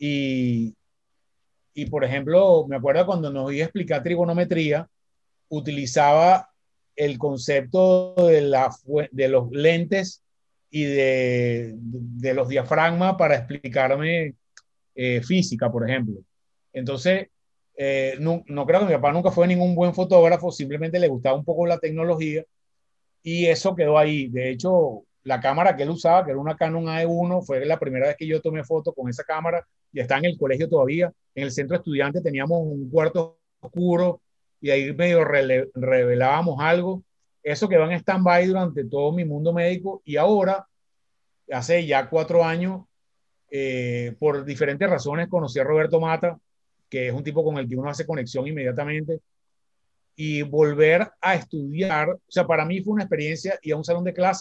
y por ejemplo, me acuerdo cuando nos iba a explicar trigonometría, utilizaba el concepto de los lentes y de los diafragmas para explicarme física, por ejemplo. Entonces, no creo que mi papá nunca fue ningún buen fotógrafo, simplemente le gustaba un poco la tecnología y eso quedó ahí. De hecho, la cámara que él usaba, que era una Canon AE1, fue la primera vez que yo tomé fotos con esa cámara y está en el colegio todavía. En el centro estudiante teníamos un cuarto oscuro y ahí medio revelábamos algo. Eso quedó en stand-by durante todo mi mundo médico y ahora, hace ya 4 años, por diferentes razones, conocí a Roberto Mata, que es un tipo con el que uno hace conexión inmediatamente, y volver a estudiar, o sea, para mí fue una experiencia ir a un salón de clase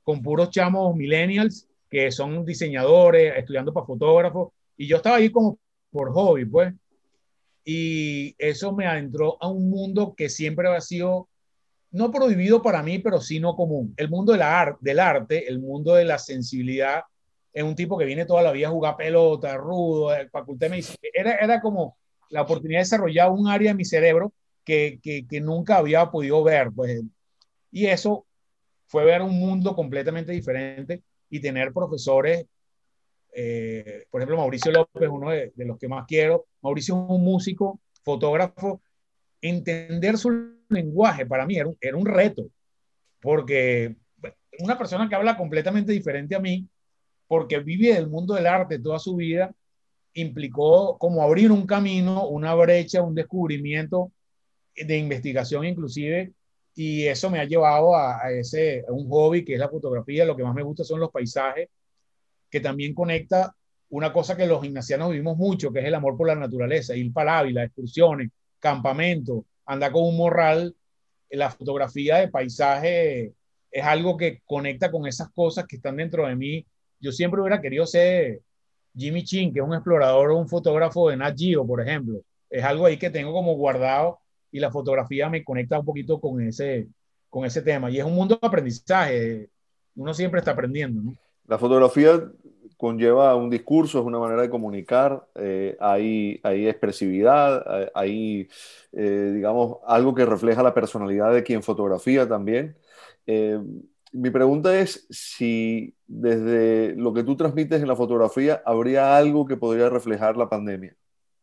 con puros chamos millennials que son diseñadores, estudiando para fotógrafos, y yo estaba ahí como por hobby, pues, y eso me adentró a un mundo que siempre ha sido no prohibido para mí, pero sí no común. El mundo del arte, el mundo de la sensibilidad, es un tipo que viene toda la vida a jugar pelota, rudo, facultad de medicina. Era como la oportunidad de desarrollar un área de mi cerebro que nunca había podido ver, pues. Y eso fue ver un mundo completamente diferente y tener profesores, por ejemplo, Mauricio López, uno de los que más quiero. Mauricio es un músico, fotógrafo. Entender su lenguaje para mí era un reto, porque una persona que habla completamente diferente a mí, porque vive del mundo del arte toda su vida, implicó como abrir un camino, una brecha, un descubrimiento de investigación inclusive, y eso me ha llevado a un hobby que es la fotografía. Lo que más me gusta son los paisajes, que también conecta una cosa que los ignacianos vivimos mucho, que es el amor por la naturaleza, ir para Ávila, excursiones, campamento, andar con un morral. La fotografía de paisaje es algo que conecta con esas cosas que están dentro de mí. Yo siempre hubiera querido ser Jimmy Chin, que es un explorador o un fotógrafo de Nat Geo, por ejemplo. Es algo ahí que tengo como guardado, y la fotografía me conecta un poquito con ese tema. Y es un mundo de aprendizaje. Uno siempre está aprendiendo, ¿no? La fotografía conlleva un discurso, es una manera de comunicar, hay expresividad, hay, digamos, algo que refleja la personalidad de quien fotografía también. Mi pregunta es si desde lo que tú transmites en la fotografía habría algo que podría reflejar la pandemia.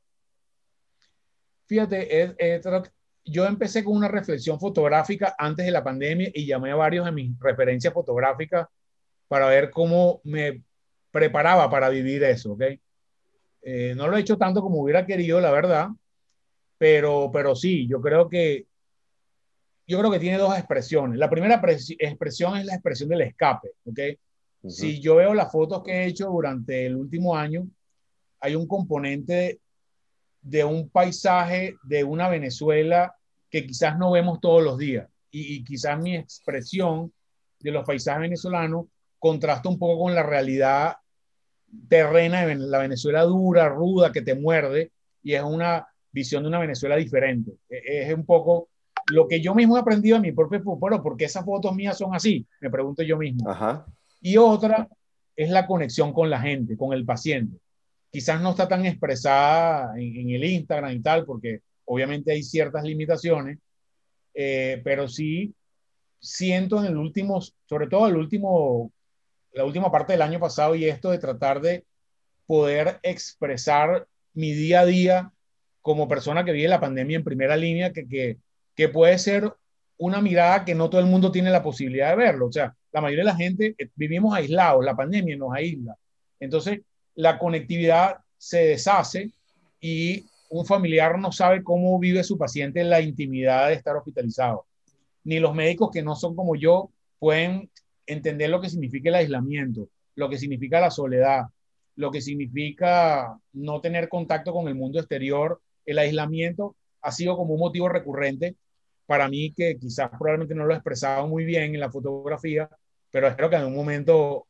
Fíjate, yo empecé con una reflexión fotográfica antes de la pandemia y llamé a varios de mis referencias fotográficas para ver cómo me preparaba para vivir eso, ¿ok? No lo he hecho tanto como hubiera querido, la verdad, pero sí, yo creo que tiene dos expresiones. La primera expresión es la expresión del escape, ¿ok? Si yo veo las fotos que he hecho durante el último año, hay un componente de un paisaje de una Venezuela que quizás no vemos todos los días. Y quizás mi expresión de los paisajes venezolanos contrasta un poco con la realidad terrena de la Venezuela dura, ruda, que te muerde, y es una visión de una Venezuela diferente. Es un poco lo que yo mismo he aprendido a mi propio pueblo, porque esas fotos mías son así, me pregunto yo mismo. Ajá. Y otra es la conexión con la gente, con el paciente. Quizás no está tan expresada en el Instagram y tal, porque obviamente hay ciertas limitaciones, pero sí siento en el último, sobre todo la última parte del año pasado, y esto de tratar de poder expresar mi día a día como persona que vive la pandemia en primera línea, que puede ser una mirada que no todo el mundo tiene la posibilidad de verlo. O sea, la mayoría de la gente vivimos aislados, la pandemia nos aísla. Entonces, la conectividad se deshace y un familiar no sabe cómo vive su paciente en la intimidad de estar hospitalizado. Ni los médicos que no son como yo pueden entender lo que significa el aislamiento, lo que significa la soledad, lo que significa no tener contacto con el mundo exterior. El aislamiento ha sido como un motivo recurrente para mí, que quizás probablemente no lo he expresado muy bien en la fotografía, pero espero que en un momento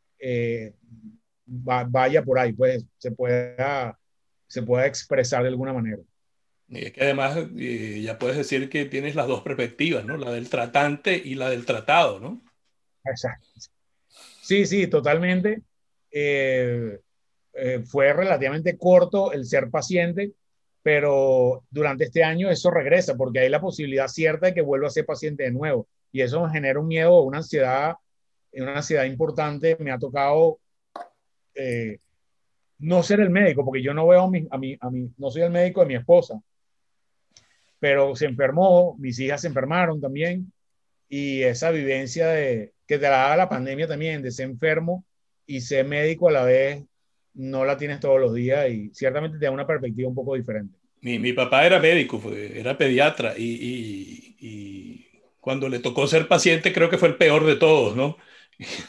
vaya por ahí, pues se pueda expresar de alguna manera. Y es que además ya puedes decir que tienes las dos perspectivas, ¿no? La del tratante y la del tratado, ¿no? Exacto. Sí, totalmente. Fue relativamente corto el ser paciente, pero durante este año eso regresa, porque hay la posibilidad cierta de que vuelva a ser paciente de nuevo. Y eso me genera un miedo, una ansiedad importante. Me ha tocado no ser el médico, porque yo no veo no soy el médico de mi esposa, pero se enfermó, mis hijas se enfermaron también, y esa vivencia que te la da la pandemia también, de ser enfermo y ser médico a la vez, no la tienes todos los días, y ciertamente te da una perspectiva un poco diferente. Mi papá era médico, era pediatra, y cuando le tocó ser paciente creo que fue el peor de todos, ¿no?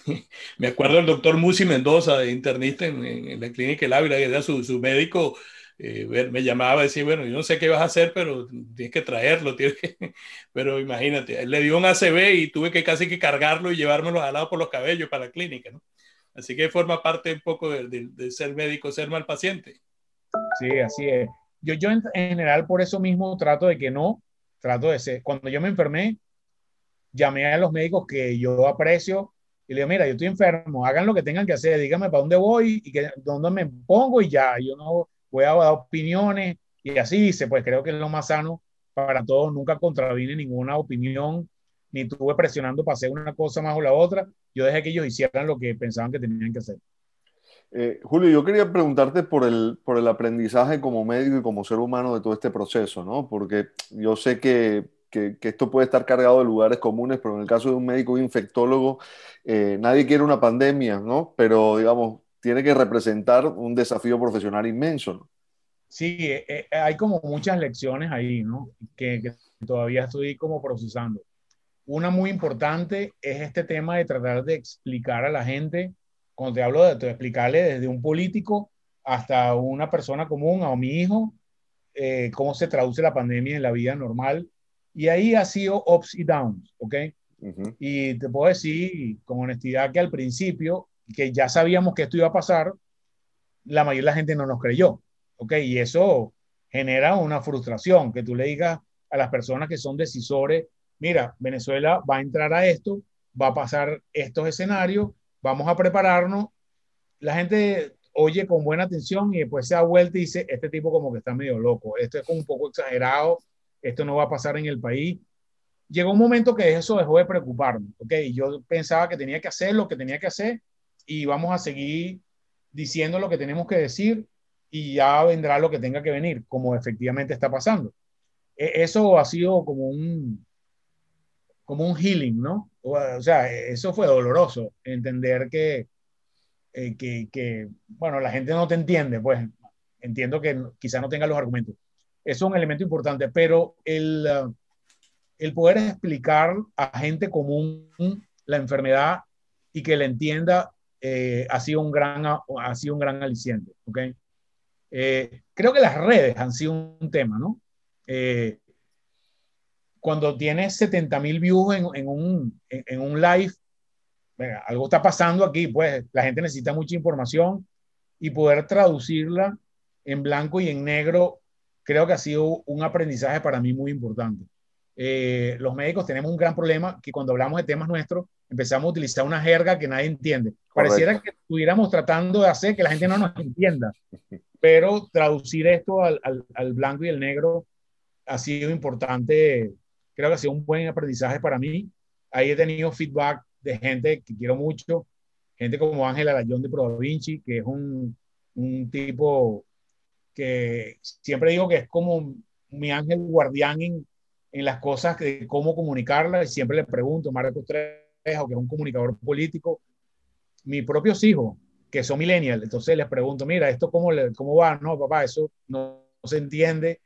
Me acuerdo del doctor Musi Mendoza, internista en la clínica El Ávila, que era su médico me llamaba a decir, bueno, yo no sé qué vas a hacer, pero tienes que traerlo. Pero imagínate, él le dio un ACV y tuve que casi que cargarlo y llevármelo jalado por los cabellos para la clínica, ¿no? Así que forma parte un poco de ser médico, ser mal paciente. Sí, así es. Yo en general por eso mismo trato de ser, cuando yo me enfermé, llamé a los médicos que yo aprecio y le digo, mira, yo estoy enfermo, hagan lo que tengan que hacer, díganme para dónde voy y dónde me pongo y ya, yo no voy a dar opiniones y así dice, pues creo que es lo más sano para todos, nunca contravine ninguna opinión, ni estuve presionando para hacer una cosa más o la otra, yo dejé que ellos hicieran lo que pensaban que tenían que hacer. Julio, yo quería preguntarte por el aprendizaje como médico y como ser humano de todo este proceso, ¿no? Porque yo sé que esto puede estar cargado de lugares comunes, pero en el caso de un médico infectólogo, nadie quiere una pandemia, ¿no? Pero, digamos, tiene que representar un desafío profesional inmenso, ¿no? Sí, hay como muchas lecciones ahí, ¿no? Que todavía estoy como procesando. Una muy importante es este tema de tratar de explicar a la gente, cuando te hablo de explicarle desde un político hasta una persona común, a mi hijo, cómo se traduce la pandemia en la vida normal. Y ahí ha sido ups y downs, ¿ok? Ujú. Y te puedo decir con honestidad que al principio, que ya sabíamos que esto iba a pasar, la mayoría de la gente no nos creyó, ¿ok? Y eso genera una frustración, que tú le digas a las personas que son decisores, mira, Venezuela va a entrar a esto, va a pasar estos escenarios, vamos a prepararnos. La gente oye con buena atención y después se da vuelta y dice, este tipo como que está medio loco, esto es como un poco exagerado, esto no va a pasar en el país. Llegó un momento que eso dejó de preocuparme, ¿ok? Yo pensaba que tenía que hacer lo que tenía que hacer y vamos a seguir diciendo lo que tenemos que decir y ya vendrá lo que tenga que venir, como efectivamente está pasando. Eso ha sido como un healing, ¿no? O sea, eso fue doloroso, entender bueno, la gente no te entiende, pues entiendo que quizá no tenga los argumentos. Eso es un elemento importante, pero el poder explicar a gente común la enfermedad y que la entienda ha sido un gran aliciente. ¿Okay? Creo que las redes han sido un tema, ¿no? Cuando tienes 70,000 views en un live, venga, algo está pasando aquí, pues la gente necesita mucha información y poder traducirla en blanco y en negro, creo que ha sido un aprendizaje para mí muy importante. Los médicos tenemos un gran problema que cuando hablamos de temas nuestros empezamos a utilizar una jerga que nadie entiende. Pareciera Correcto. que estuviéramos tratando de hacer que la gente no nos entienda, pero traducir esto al blanco y el negro ha sido importante, creo que ha sido un buen aprendizaje para mí. Ahí he tenido feedback de gente que quiero mucho, gente como Ángel Arayón de Pro Da Vinci, que es un tipo que siempre digo que es como mi ángel guardián en las cosas de cómo comunicarlas, y siempre le pregunto, Marcos Trejo, que es un comunicador político, mis propios hijos, que son millennials, entonces les pregunto, mira, ¿esto cómo va? No, papá, eso no se entiende.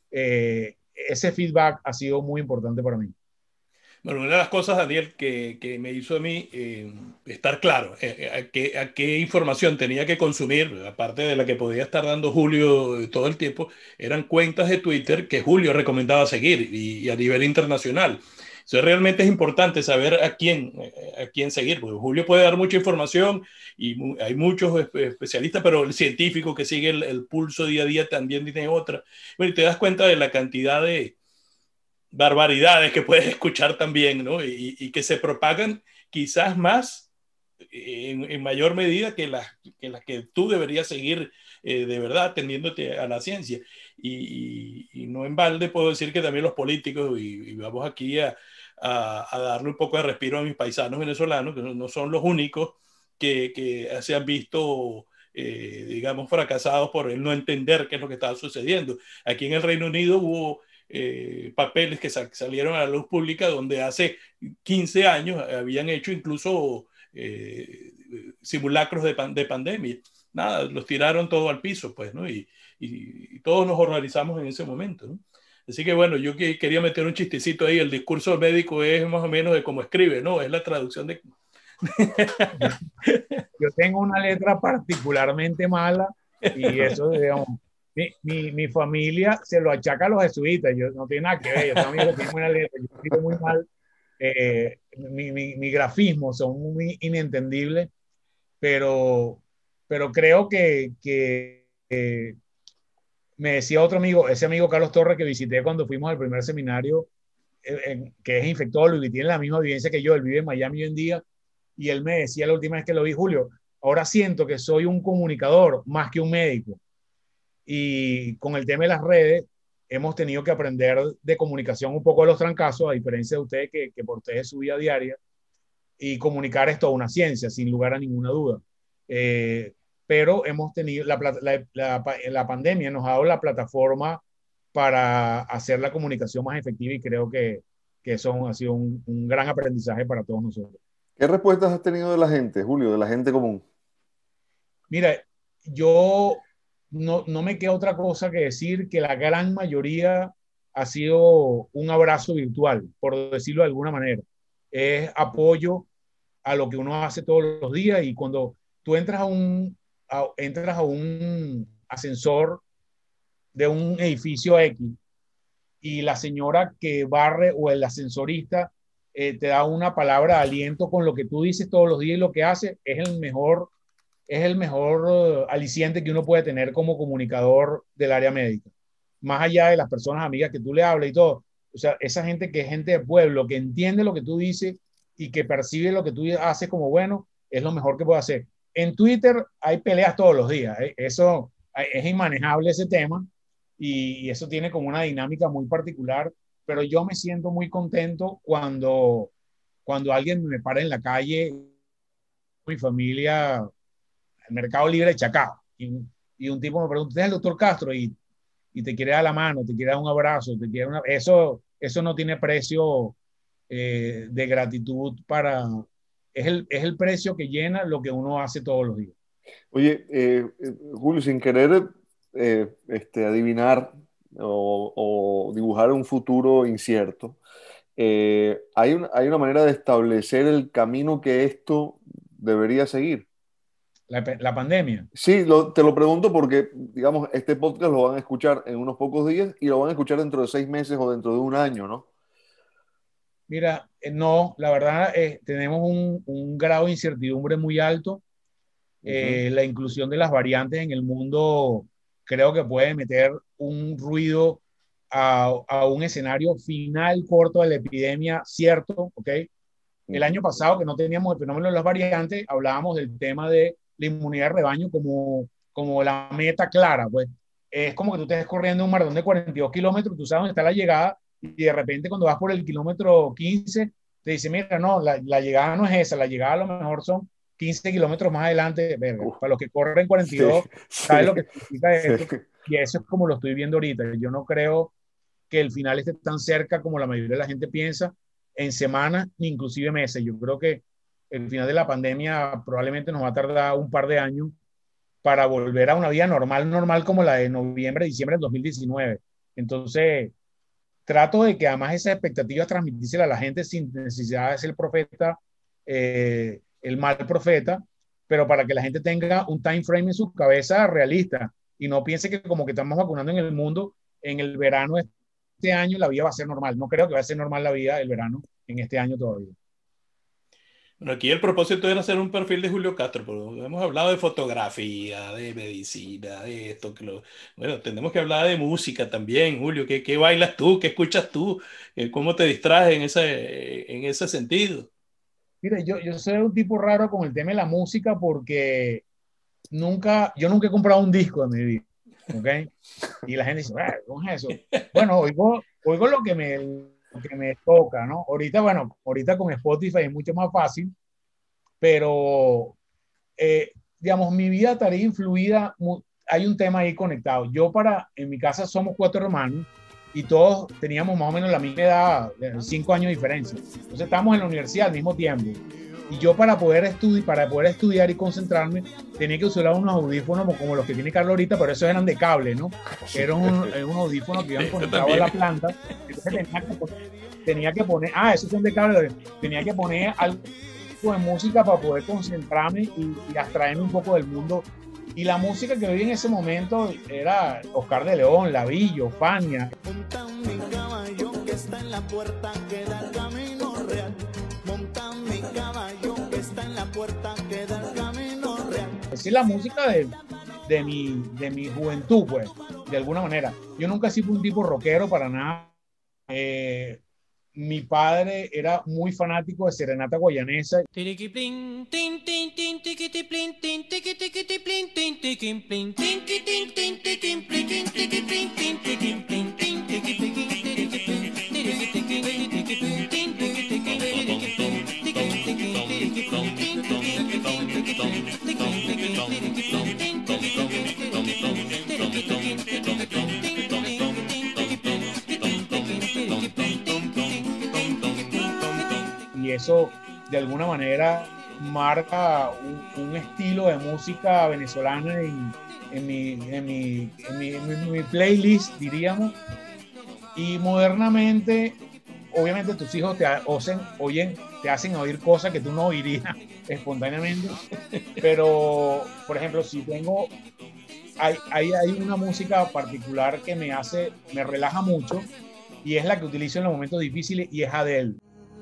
Ese feedback ha sido muy importante para mí. Bueno, una de las cosas, Daniel, que me hizo a mí estar claro a qué información tenía que consumir, aparte de la que podía estar dando Julio todo el tiempo, eran cuentas de Twitter que Julio recomendaba seguir y a nivel internacional. Eso realmente es importante saber a quién seguir, porque Julio puede dar mucha información y hay muchos especialistas, pero el científico que sigue el pulso día a día también tiene otra. Bueno, y te das cuenta de la cantidad de barbaridades que puedes escuchar también, ¿no? Y que se propagan quizás más en mayor medida que las que tú deberías seguir de verdad atendiéndote a la ciencia. Y no en balde puedo decir que también los políticos, y vamos aquí a darle un poco de respiro a mis paisanos venezolanos, que no son los únicos que se han visto, digamos, fracasados por el no entender qué es lo que estaba sucediendo. Aquí en el Reino Unido hubo papeles que salieron a la luz pública donde hace 15 años habían hecho incluso simulacros de pandemia. Nada, los tiraron todo al piso, pues, ¿no? Y todos nos horrorizamos en ese momento, ¿no? Así que bueno, yo quería meter un chistecito ahí. El discurso médico es más o menos de cómo escribe, ¿no? Es la traducción de... Yo tengo una letra particularmente mala y eso, digamos, mi familia se lo achaca a los jesuitas, yo no tiene nada que ver, yo también lo tengo una letra, yo escribo muy mal, mi grafismo son muy inentendibles, pero, pero creo que me decía otro amigo, ese amigo Carlos Torres que visité cuando fuimos al primer seminario, que es infectólogo y tiene la misma vivencia que yo, él vive en Miami hoy en día, y él me decía la última vez que lo vi, Julio, ahora siento que soy un comunicador más que un médico. Y con el tema de las redes, hemos tenido que aprender de comunicación un poco a los trancazos, a diferencia de ustedes que por ustedes es su vida diaria, y comunicar es toda una ciencia, sin lugar a ninguna duda. Pero hemos tenido, la pandemia nos ha dado la plataforma para hacer la comunicación más efectiva y creo que eso ha sido un gran aprendizaje para todos nosotros. ¿Qué respuestas has tenido de la gente, Julio, de la gente común? Mira, yo no me queda otra cosa que decir que la gran mayoría ha sido un abrazo virtual, por decirlo de alguna manera. Es apoyo a lo que uno hace todos los días y cuando tú entras a un ascensor de un edificio X y la señora que barre o el ascensorista te da una palabra de aliento con lo que tú dices todos los días y lo que hace, es el mejor aliciente que uno puede tener como comunicador del área médica. Más allá de las personas amigas que tú le hablas y todo. O sea, esa gente que es gente de pueblo, que entiende lo que tú dices y que percibe lo que tú haces como bueno, es lo mejor que puede hacer. En Twitter hay peleas todos los días. Eso es inmanejable ese tema y eso tiene como una dinámica muy particular, pero yo me siento muy contento cuando alguien me para en la calle, mi familia, el Mercado Libre de Chacao, y un tipo me pregunta, ¿usted es el doctor Castro? Y te quiere dar la mano, te quiere dar un abrazo, eso no tiene precio de gratitud es el precio que llena lo que uno hace todos los días. Oye, Julio, sin querer adivinar o dibujar un futuro incierto, hay una manera de establecer el camino que esto debería seguir. La pandemia. Sí, te lo pregunto porque, digamos, este podcast lo van a escuchar en unos pocos días y lo van a escuchar dentro de 6 meses o dentro de un año, ¿no? Mira, no, la verdad, tenemos un grado de incertidumbre muy alto. La inclusión de las variantes en el mundo creo que puede meter un ruido a un escenario final corto de la epidemia, cierto, ¿ok? El año pasado, que no teníamos el fenómeno de las variantes, hablábamos del tema de la inmunidad de rebaño como la meta clara, pues. Es como que tú estés corriendo un maratón de 42 kilómetros, tú sabes dónde está la llegada, y de repente cuando vas por el kilómetro 15, te dice, mira, no, la llegada no es esa, la llegada a lo mejor son 15 kilómetros más adelante, verga, para los que corren 42, ¿sabes lo que significa eso? Y eso es como lo estoy viendo ahorita. Yo no creo que el final esté tan cerca como la mayoría de la gente piensa, en semanas ni inclusive meses. Yo creo que el final de la pandemia probablemente nos va a tardar un par de años para volver a una vida normal como la de noviembre, diciembre del 2019. Entonces, trato de que además esas expectativas transmitírselas a la gente sin necesidad de ser el profeta, el mal profeta, pero para que la gente tenga un time frame en su cabeza realista y no piense que como que estamos vacunando en el mundo, en el verano de este año la vida va a ser normal. No creo que va a ser normal la vida del verano en este año todavía. Bueno, aquí el propósito era hacer un perfil de Julio Castro, pero hemos hablado de fotografía, de medicina, de esto. Bueno, tenemos que hablar de música también, Julio. ¿Qué bailas tú? ¿Qué escuchas tú? ¿Cómo te distraes en ese sentido? Mira, yo soy un tipo raro con el tema de la música porque yo nunca he comprado un disco en mi vida, ¿ok? Y la gente dice, ¿cómo es eso? Bueno, oigo lo que me toca, ¿no? Ahorita con Spotify es mucho más fácil, pero, digamos, mi vida estaría influida, hay un tema ahí conectado. En mi casa somos 4 hermanos y todos teníamos más o menos la misma edad, 5 años de diferencia. Entonces estábamos en la universidad al mismo tiempo. Y yo para poder estudiar y concentrarme, tenía que usar unos audífonos como los que tiene Carlos ahorita, pero esos eran de cable, ¿no? Eran unos audífonos que iban conectados a la planta. Entonces tenía que poner, esos son de cable, tenía que poner algo de música para poder concentrarme y abstraerme un poco del mundo Y la música que oí en ese momento era Oscar de León, Lavillo, Fania. Monta mi caballo que está en la puerta que da el camino real. Monta mi caballo que está en la puerta que da el camino real. Esa es la música de mi juventud, pues, de alguna manera. Yo nunca he sido un tipo rockero para nada. Mi padre era muy fanático de serenata guayanesa. Y eso de alguna manera marca un estilo de música venezolana en mi playlist, diríamos. Y modernamente, obviamente tus hijos te hacen oír cosas que tú no oirías espontáneamente. Pero, por ejemplo, si hay una música particular que me relaja mucho, y es la que utilizo en los momentos difíciles, y es Adele.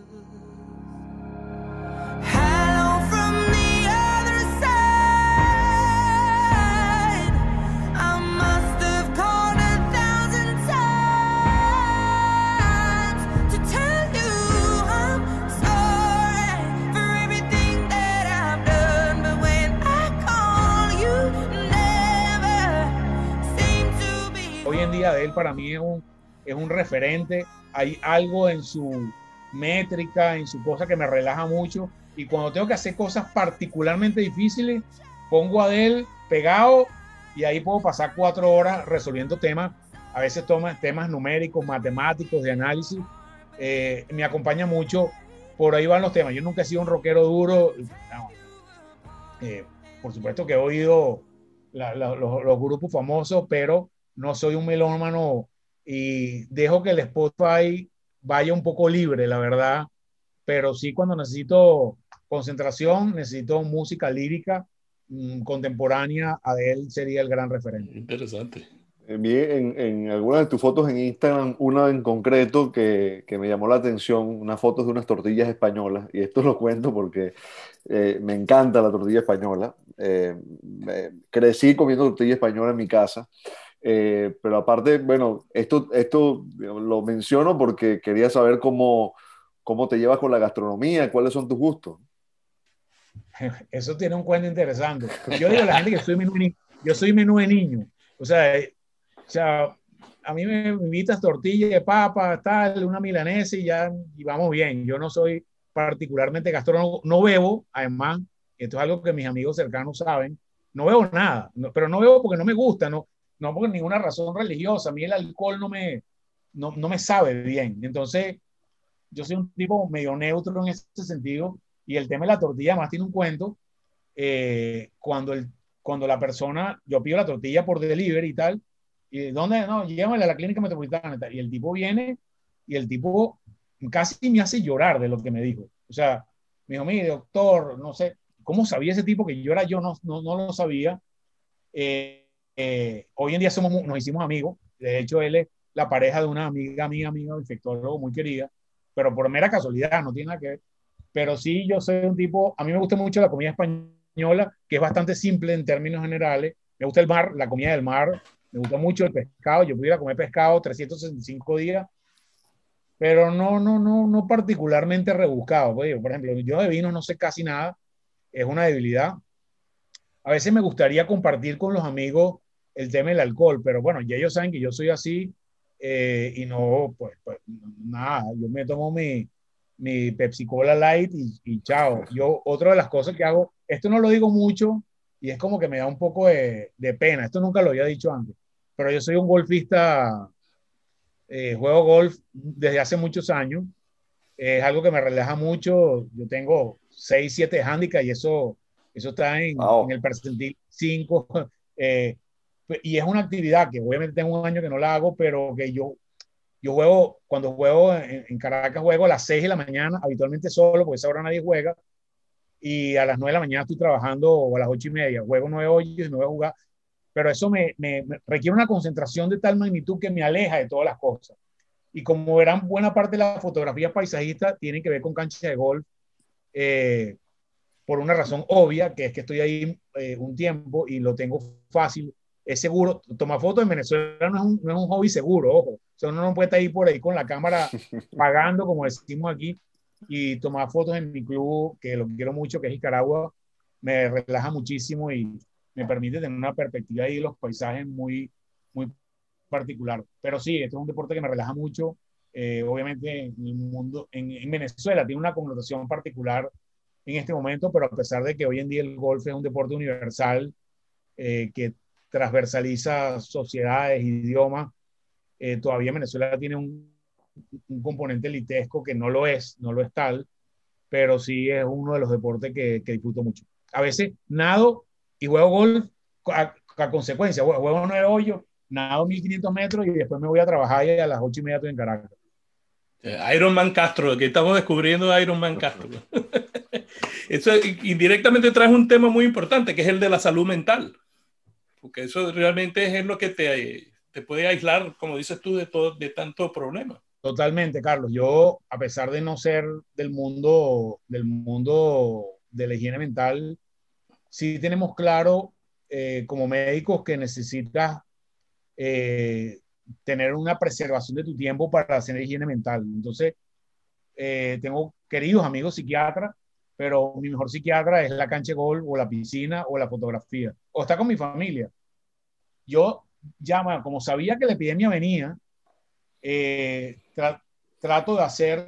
Hoy en día Adele para mí es un referente. Hay algo en su métrica, en su cosa que me relaja mucho, y cuando tengo que hacer cosas particularmente difíciles, pongo a Adele pegado y ahí puedo pasar 4 horas resolviendo temas, a veces temas numéricos, matemáticos, de análisis. Me acompaña mucho, por ahí van los temas. Yo nunca he sido un rockero duro, no. Por supuesto que he oído los grupos famosos, pero no soy un melómano y dejo que el Spotify vaya un poco libre, la verdad. Pero sí, cuando necesito concentración, necesito música lírica contemporánea, Adele sería el gran referente. Interesante. Vi en algunas de tus fotos en Instagram, una en concreto que me llamó la atención, unas fotos de unas tortillas españolas, y esto lo cuento porque me encanta la tortilla española. Crecí comiendo tortilla española en mi casa, pero aparte, bueno, esto lo menciono porque quería saber cómo te llevas con la gastronomía, cuáles son tus gustos. Eso tiene un cuento interesante. Yo digo a la gente que yo soy menú de niño. O sea, a mí me invitas tortilla de papa, tal, una milanesa y vamos bien. Yo no soy particularmente gastrónomo, no bebo, además, esto es algo que mis amigos cercanos saben, no bebo nada, pero no bebo porque no me gusta, no por ninguna razón religiosa. A mí el alcohol no me sabe bien. Entonces, yo soy un tipo medio neutro en ese sentido, y el tema de la tortilla más tiene un cuento. Cuando la persona, yo pido la tortilla por delivery y tal, y ¿dónde? No, llévame a la clínica metropolitana y tal. Y el tipo viene y el tipo casi me hace llorar de lo que me dijo. O sea, me dijo, mire, doctor, no sé, ¿cómo sabía ese tipo que yo era yo? No lo sabía. Hoy en día nos hicimos amigos. De hecho, él es la pareja de una amiga mía, infectólogo muy querida, pero por mera casualidad, no tiene nada que ver. Pero sí, yo soy un tipo, a mí me gusta mucho la comida española, que es bastante simple en términos generales. Me gusta el mar, la comida del mar, me gusta mucho el pescado. Yo pudiera comer pescado 365 días, pero no particularmente rebuscado. Pues, por ejemplo, yo de vino no sé casi nada, es una debilidad. A veces me gustaría compartir con los amigos el tema del alcohol, pero bueno, ya ellos saben que yo soy así, y no, pues nada, yo me tomo mi Pepsi Cola Light y chao. Otra de las cosas que hago, esto no lo digo mucho y es como que me da un poco de pena, esto nunca lo había dicho antes, pero yo soy un golfista, juego golf desde hace muchos años, es algo que me relaja mucho. Yo tengo 6, 7 handicap y eso está en el percentil 5, y es una actividad que obviamente tengo un año que no la hago, pero que yo cuando juego en Caracas, juego a las 6 de la mañana, habitualmente solo, porque a esa hora nadie juega, y a las 9 de la mañana estoy trabajando o a las 8:30, juego 9 hoyos y me voy a jugar, pero eso me requiere una concentración de tal magnitud que me aleja de todas las cosas. Y como verán, buena parte de las fotografías paisajistas tienen que ver con canchas de golf, eh, por una razón obvia, que es que estoy ahí un tiempo y lo tengo fácil, es seguro. Tomar fotos en Venezuela no es un hobby seguro, ojo. O sea, uno no puede estar ahí por ahí con la cámara pagando, como decimos aquí, y tomar fotos en mi club, que lo quiero mucho, que es Nicaragua, me relaja muchísimo y me permite tener una perspectiva ahí de los paisajes muy, muy particular. Pero sí, esto es un deporte que me relaja mucho. Obviamente en el mundo, en Venezuela tiene una connotación particular en este momento, pero a pesar de que hoy en día el golf es un deporte universal, que transversaliza sociedades, idiomas, todavía Venezuela tiene un componente elitesco que no lo es tal, pero sí es uno de los deportes que disfruto mucho. A veces nado y juego golf a consecuencia, juego 9 hoyos, nado 1500 metros y después me voy a trabajar y a las 8:30 estoy en Caracas. Ironman Castro, que estamos descubriendo Ironman Castro. Eso indirectamente trae un tema muy importante, que es el de la salud mental, porque eso realmente es lo que te puede aislar, como dices tú, de tanto problema. Totalmente, Carlos. Yo, a pesar de no ser del mundo de la higiene mental, sí tenemos claro, como médicos, que necesitas eh, tener una preservación de tu tiempo para hacer higiene mental. Entonces, tengo queridos amigos psiquiatras, pero mi mejor psiquiatra es la cancha de golf o la piscina o la fotografía, o está con mi familia. Yo, como sabía que la epidemia venía, trato de hacer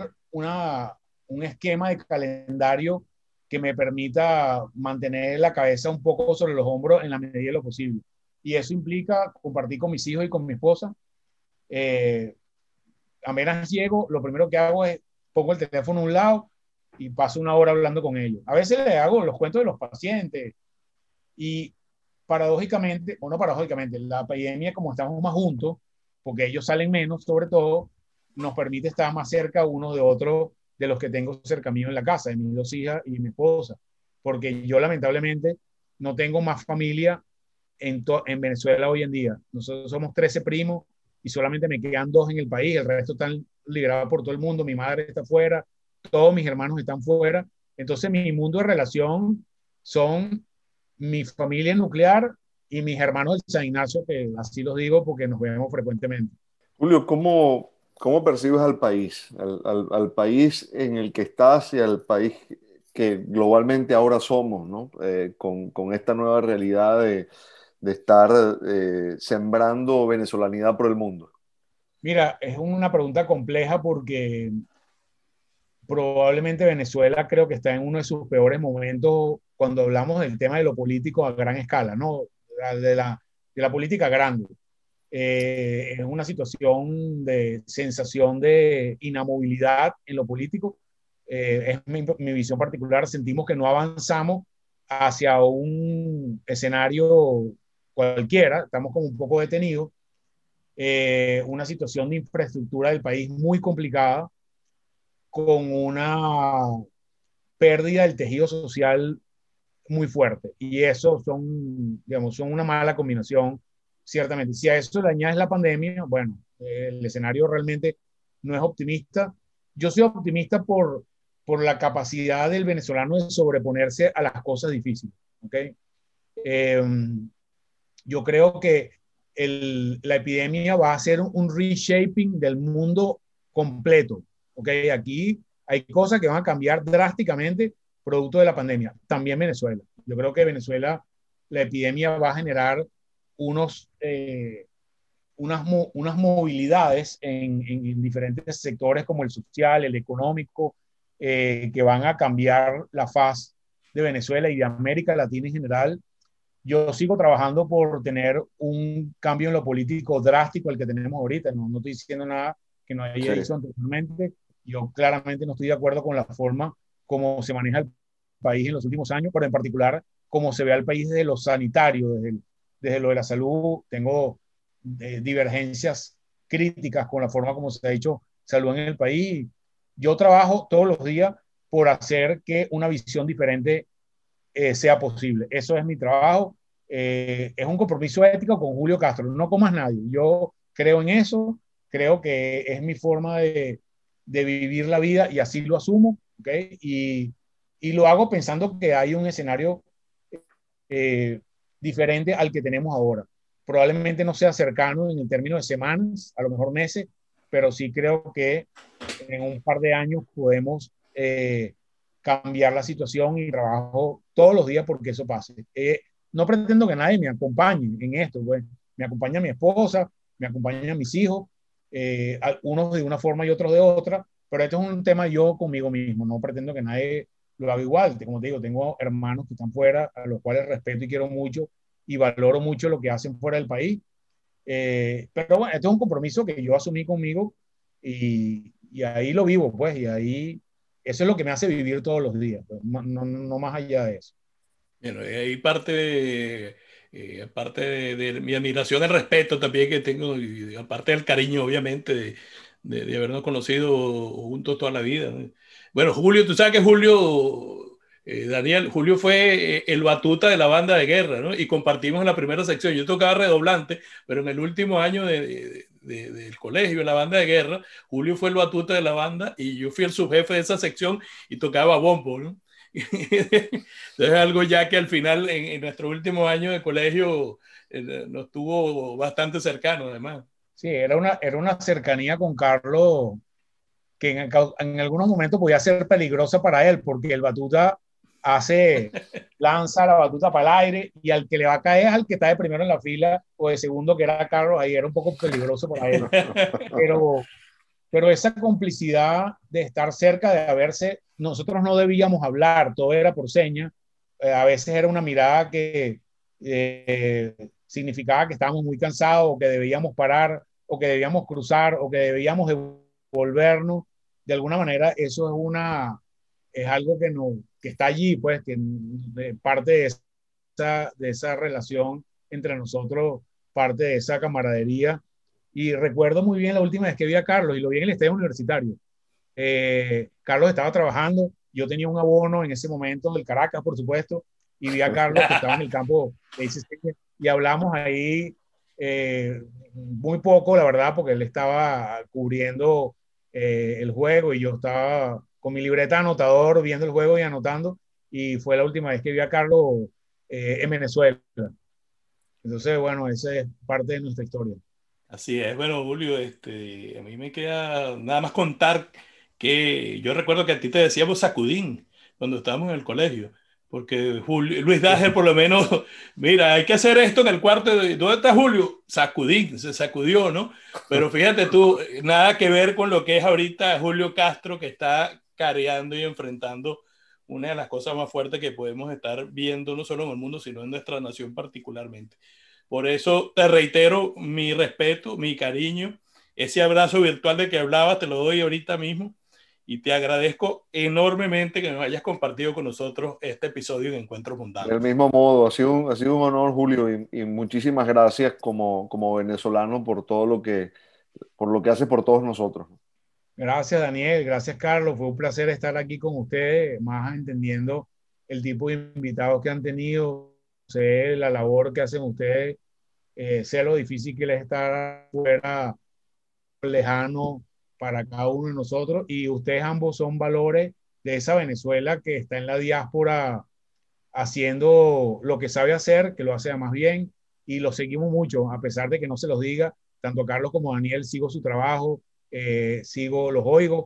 un esquema de calendario que me permita mantener la cabeza un poco sobre los hombros en la medida de lo posible. Y eso implica compartir con mis hijos y con mi esposa. Eh, Apenas llego, lo primero que hago es pongo el teléfono a un lado y paso una hora hablando con ellos. A veces les hago los cuentos de los pacientes y paradójicamente, o no paradójicamente, la epidemia, como estamos más juntos, porque ellos salen menos, sobre todo, nos permite estar más cerca uno de otro de los que tengo cerca mío en la casa, de mis 2 hijas y mi esposa, porque yo lamentablemente no tengo más familia en Venezuela hoy en día. Nosotros somos 13 primos y solamente me quedan 2 en el país, el resto están liberados por todo el mundo, mi madre está fuera, todos mis hermanos están fuera, entonces mi mundo de relación son mi familia nuclear y mis hermanos de San Ignacio, que así los digo porque nos vemos frecuentemente. Julio, ¿cómo percibes al país? Al país en el que estás y al país que globalmente ahora somos, ¿no? Con esta nueva realidad de estar sembrando venezolanidad por el mundo. Mira, es una pregunta compleja porque probablemente Venezuela creo que está en uno de sus peores momentos cuando hablamos del tema de lo político a gran escala, ¿no? De la política grande. Es una situación de sensación de inamovilidad en lo político. Es mi visión particular. Sentimos que no avanzamos hacia un escenario cualquiera. Estamos como un poco detenidos. Una situación de infraestructura del país muy complicada, con una pérdida del tejido social muy fuerte. Y eso son una mala combinación, ciertamente. Si a eso le añades la pandemia, bueno, el escenario realmente no es optimista. Yo soy optimista por la capacidad del venezolano de sobreponerse a las cosas difíciles. ¿Okay? Yo creo que la epidemia va a ser un reshaping del mundo completo. ¿Okay? Aquí hay cosas que van a cambiar drásticamente producto de la pandemia. También Venezuela. Yo creo que Venezuela, la epidemia va a generar unas movilidades en diferentes sectores como el social, el económico, que van a cambiar la faz de Venezuela y de América Latina en general. Yo sigo trabajando por tener un cambio en lo político drástico, el que tenemos ahorita. No estoy diciendo nada que no haya dicho anteriormente. Yo claramente no estoy de acuerdo con la forma como se maneja el país en los últimos años, pero en particular cómo se ve al país desde lo sanitario, desde lo de la salud. Tengo divergencias críticas con la forma como se ha hecho salud en el país. Yo trabajo todos los días por hacer que una visión diferente sea posible. Eso es mi trabajo. Es un compromiso ético con Julio Castro, no con más nadie. Yo creo en eso, creo que es mi forma de vivir la vida y así lo asumo, ¿okay? Y lo hago pensando que hay un escenario diferente al que tenemos ahora. Probablemente no sea cercano en el término de semanas, a lo mejor meses, pero sí creo que en un par de años podemos cambiar la situación y trabajo todos los días porque eso pase. No pretendo que nadie me acompañe en esto, pues. Me acompaña mi esposa, me acompañan mis hijos, unos de una forma y otros de otra, pero esto es un tema yo conmigo mismo, no pretendo que nadie lo haga igual. Como te digo, tengo hermanos que están fuera, a los cuales respeto y quiero mucho y valoro mucho lo que hacen fuera del país. Pero bueno, esto es un compromiso que yo asumí conmigo y ahí lo vivo, pues, y ahí eso es lo que me hace vivir todos los días, pues, no más allá de eso. Bueno, ahí parte de mi admiración y respeto también que tengo, y aparte del cariño, obviamente, de habernos conocido juntos toda la vida, ¿no? Bueno, Julio, tú sabes que Julio, Daniel, Julio fue el batuta de la banda de guerra, ¿no? Y compartimos en la primera sección. Yo tocaba redoblante, pero en el último año del colegio, en la banda de guerra, Julio fue el batuta de la banda y yo fui el subjefe de esa sección y tocaba bombo, ¿no? Entonces algo ya que al final en nuestro último año de colegio nos tuvo bastante cercanos además. Sí, era una cercanía con Carlos que en algunos momentos podía ser peligrosa para él porque el batuta lanza la batuta para el aire y al que le va a caer es al que está de primero en la fila o de segundo, que era Carlos. Ahí era un poco peligroso para él, pero esa complicidad de estar cerca, de nosotros no debíamos hablar, todo era por señas. A veces era una mirada que significaba que estábamos muy cansados, o que debíamos parar, o que debíamos cruzar, o que debíamos devolvernos. De alguna manera, eso es algo que está allí, pues, que parte de esa relación entre nosotros, parte de esa camaradería. Y recuerdo muy bien la última vez que vi a Carlos, y lo vi en el estadio universitario. Carlos estaba trabajando, yo tenía un abono en ese momento del Caracas, por supuesto, y vi a Carlos que estaba en el campo de ICC, y hablamos ahí muy poco, la verdad, porque él estaba cubriendo el juego y yo estaba con mi libreta anotador viendo el juego y anotando, y fue la última vez que vi a Carlos en Venezuela. Entonces, bueno, esa es parte de nuestra historia. Así es. Bueno, Julio, a mí me queda nada más contar que yo recuerdo que a ti te decíamos sacudín cuando estábamos en el colegio, porque Luis Dager por lo menos, mira, hay que hacer esto en el cuarto, ¿dónde está Julio? Sacudín, se sacudió, ¿no? Pero fíjate tú, nada que ver con lo que es ahorita Julio Castro, que está careando y enfrentando una de las cosas más fuertes que podemos estar viendo, no solo en el mundo, sino en nuestra nación particularmente. Por eso te reitero mi respeto, mi cariño, ese abrazo virtual de que hablabas, te lo doy ahorita mismo y te agradezco enormemente que nos hayas compartido con nosotros este episodio en Encuentros Mundanos. Del mismo modo, ha sido un honor, Julio, y muchísimas gracias como venezolano por lo que hace por todos nosotros. Gracias, Daniel, gracias, Carlos, fue un placer estar aquí con ustedes, más entendiendo el tipo de invitados que han tenido, sé la labor que hacen ustedes, sé lo difícil que les estar fuera, lejano para cada uno de nosotros, y ustedes ambos son valores de esa Venezuela que está en la diáspora haciendo lo que sabe hacer, que lo hace más bien, y lo seguimos mucho, a pesar de que no se los diga, tanto Carlos como Daniel, sigo su trabajo, los oigo.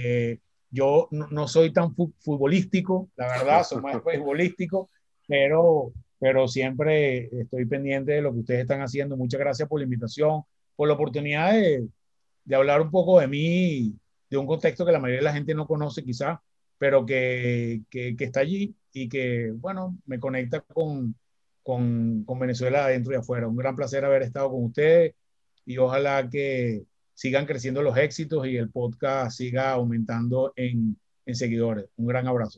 Yo no soy tan futbolístico, la verdad, soy más futbolístico, pero siempre estoy pendiente de lo que ustedes están haciendo. Muchas gracias por la invitación, por la oportunidad de hablar un poco de mí, de un contexto que la mayoría de la gente no conoce quizás, pero que está allí y que, bueno, me conecta con Venezuela adentro y afuera. Un gran placer haber estado con ustedes y ojalá que sigan creciendo los éxitos y el podcast siga aumentando en seguidores. Un gran abrazo.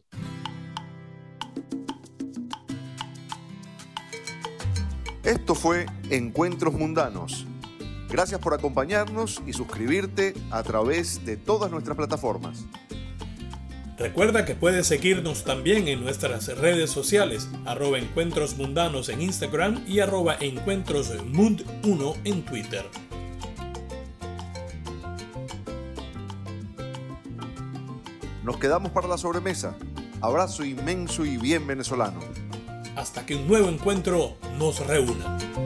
Esto fue Encuentros Mundanos. Gracias por acompañarnos y suscribirte a través de todas nuestras plataformas. Recuerda que puedes seguirnos también en nuestras redes sociales, @encuentros mundanos en Instagram y @encuentrosmund1 en Twitter. Nos quedamos para la sobremesa. Abrazo inmenso y bien venezolano. Hasta que un nuevo encuentro nos reúna.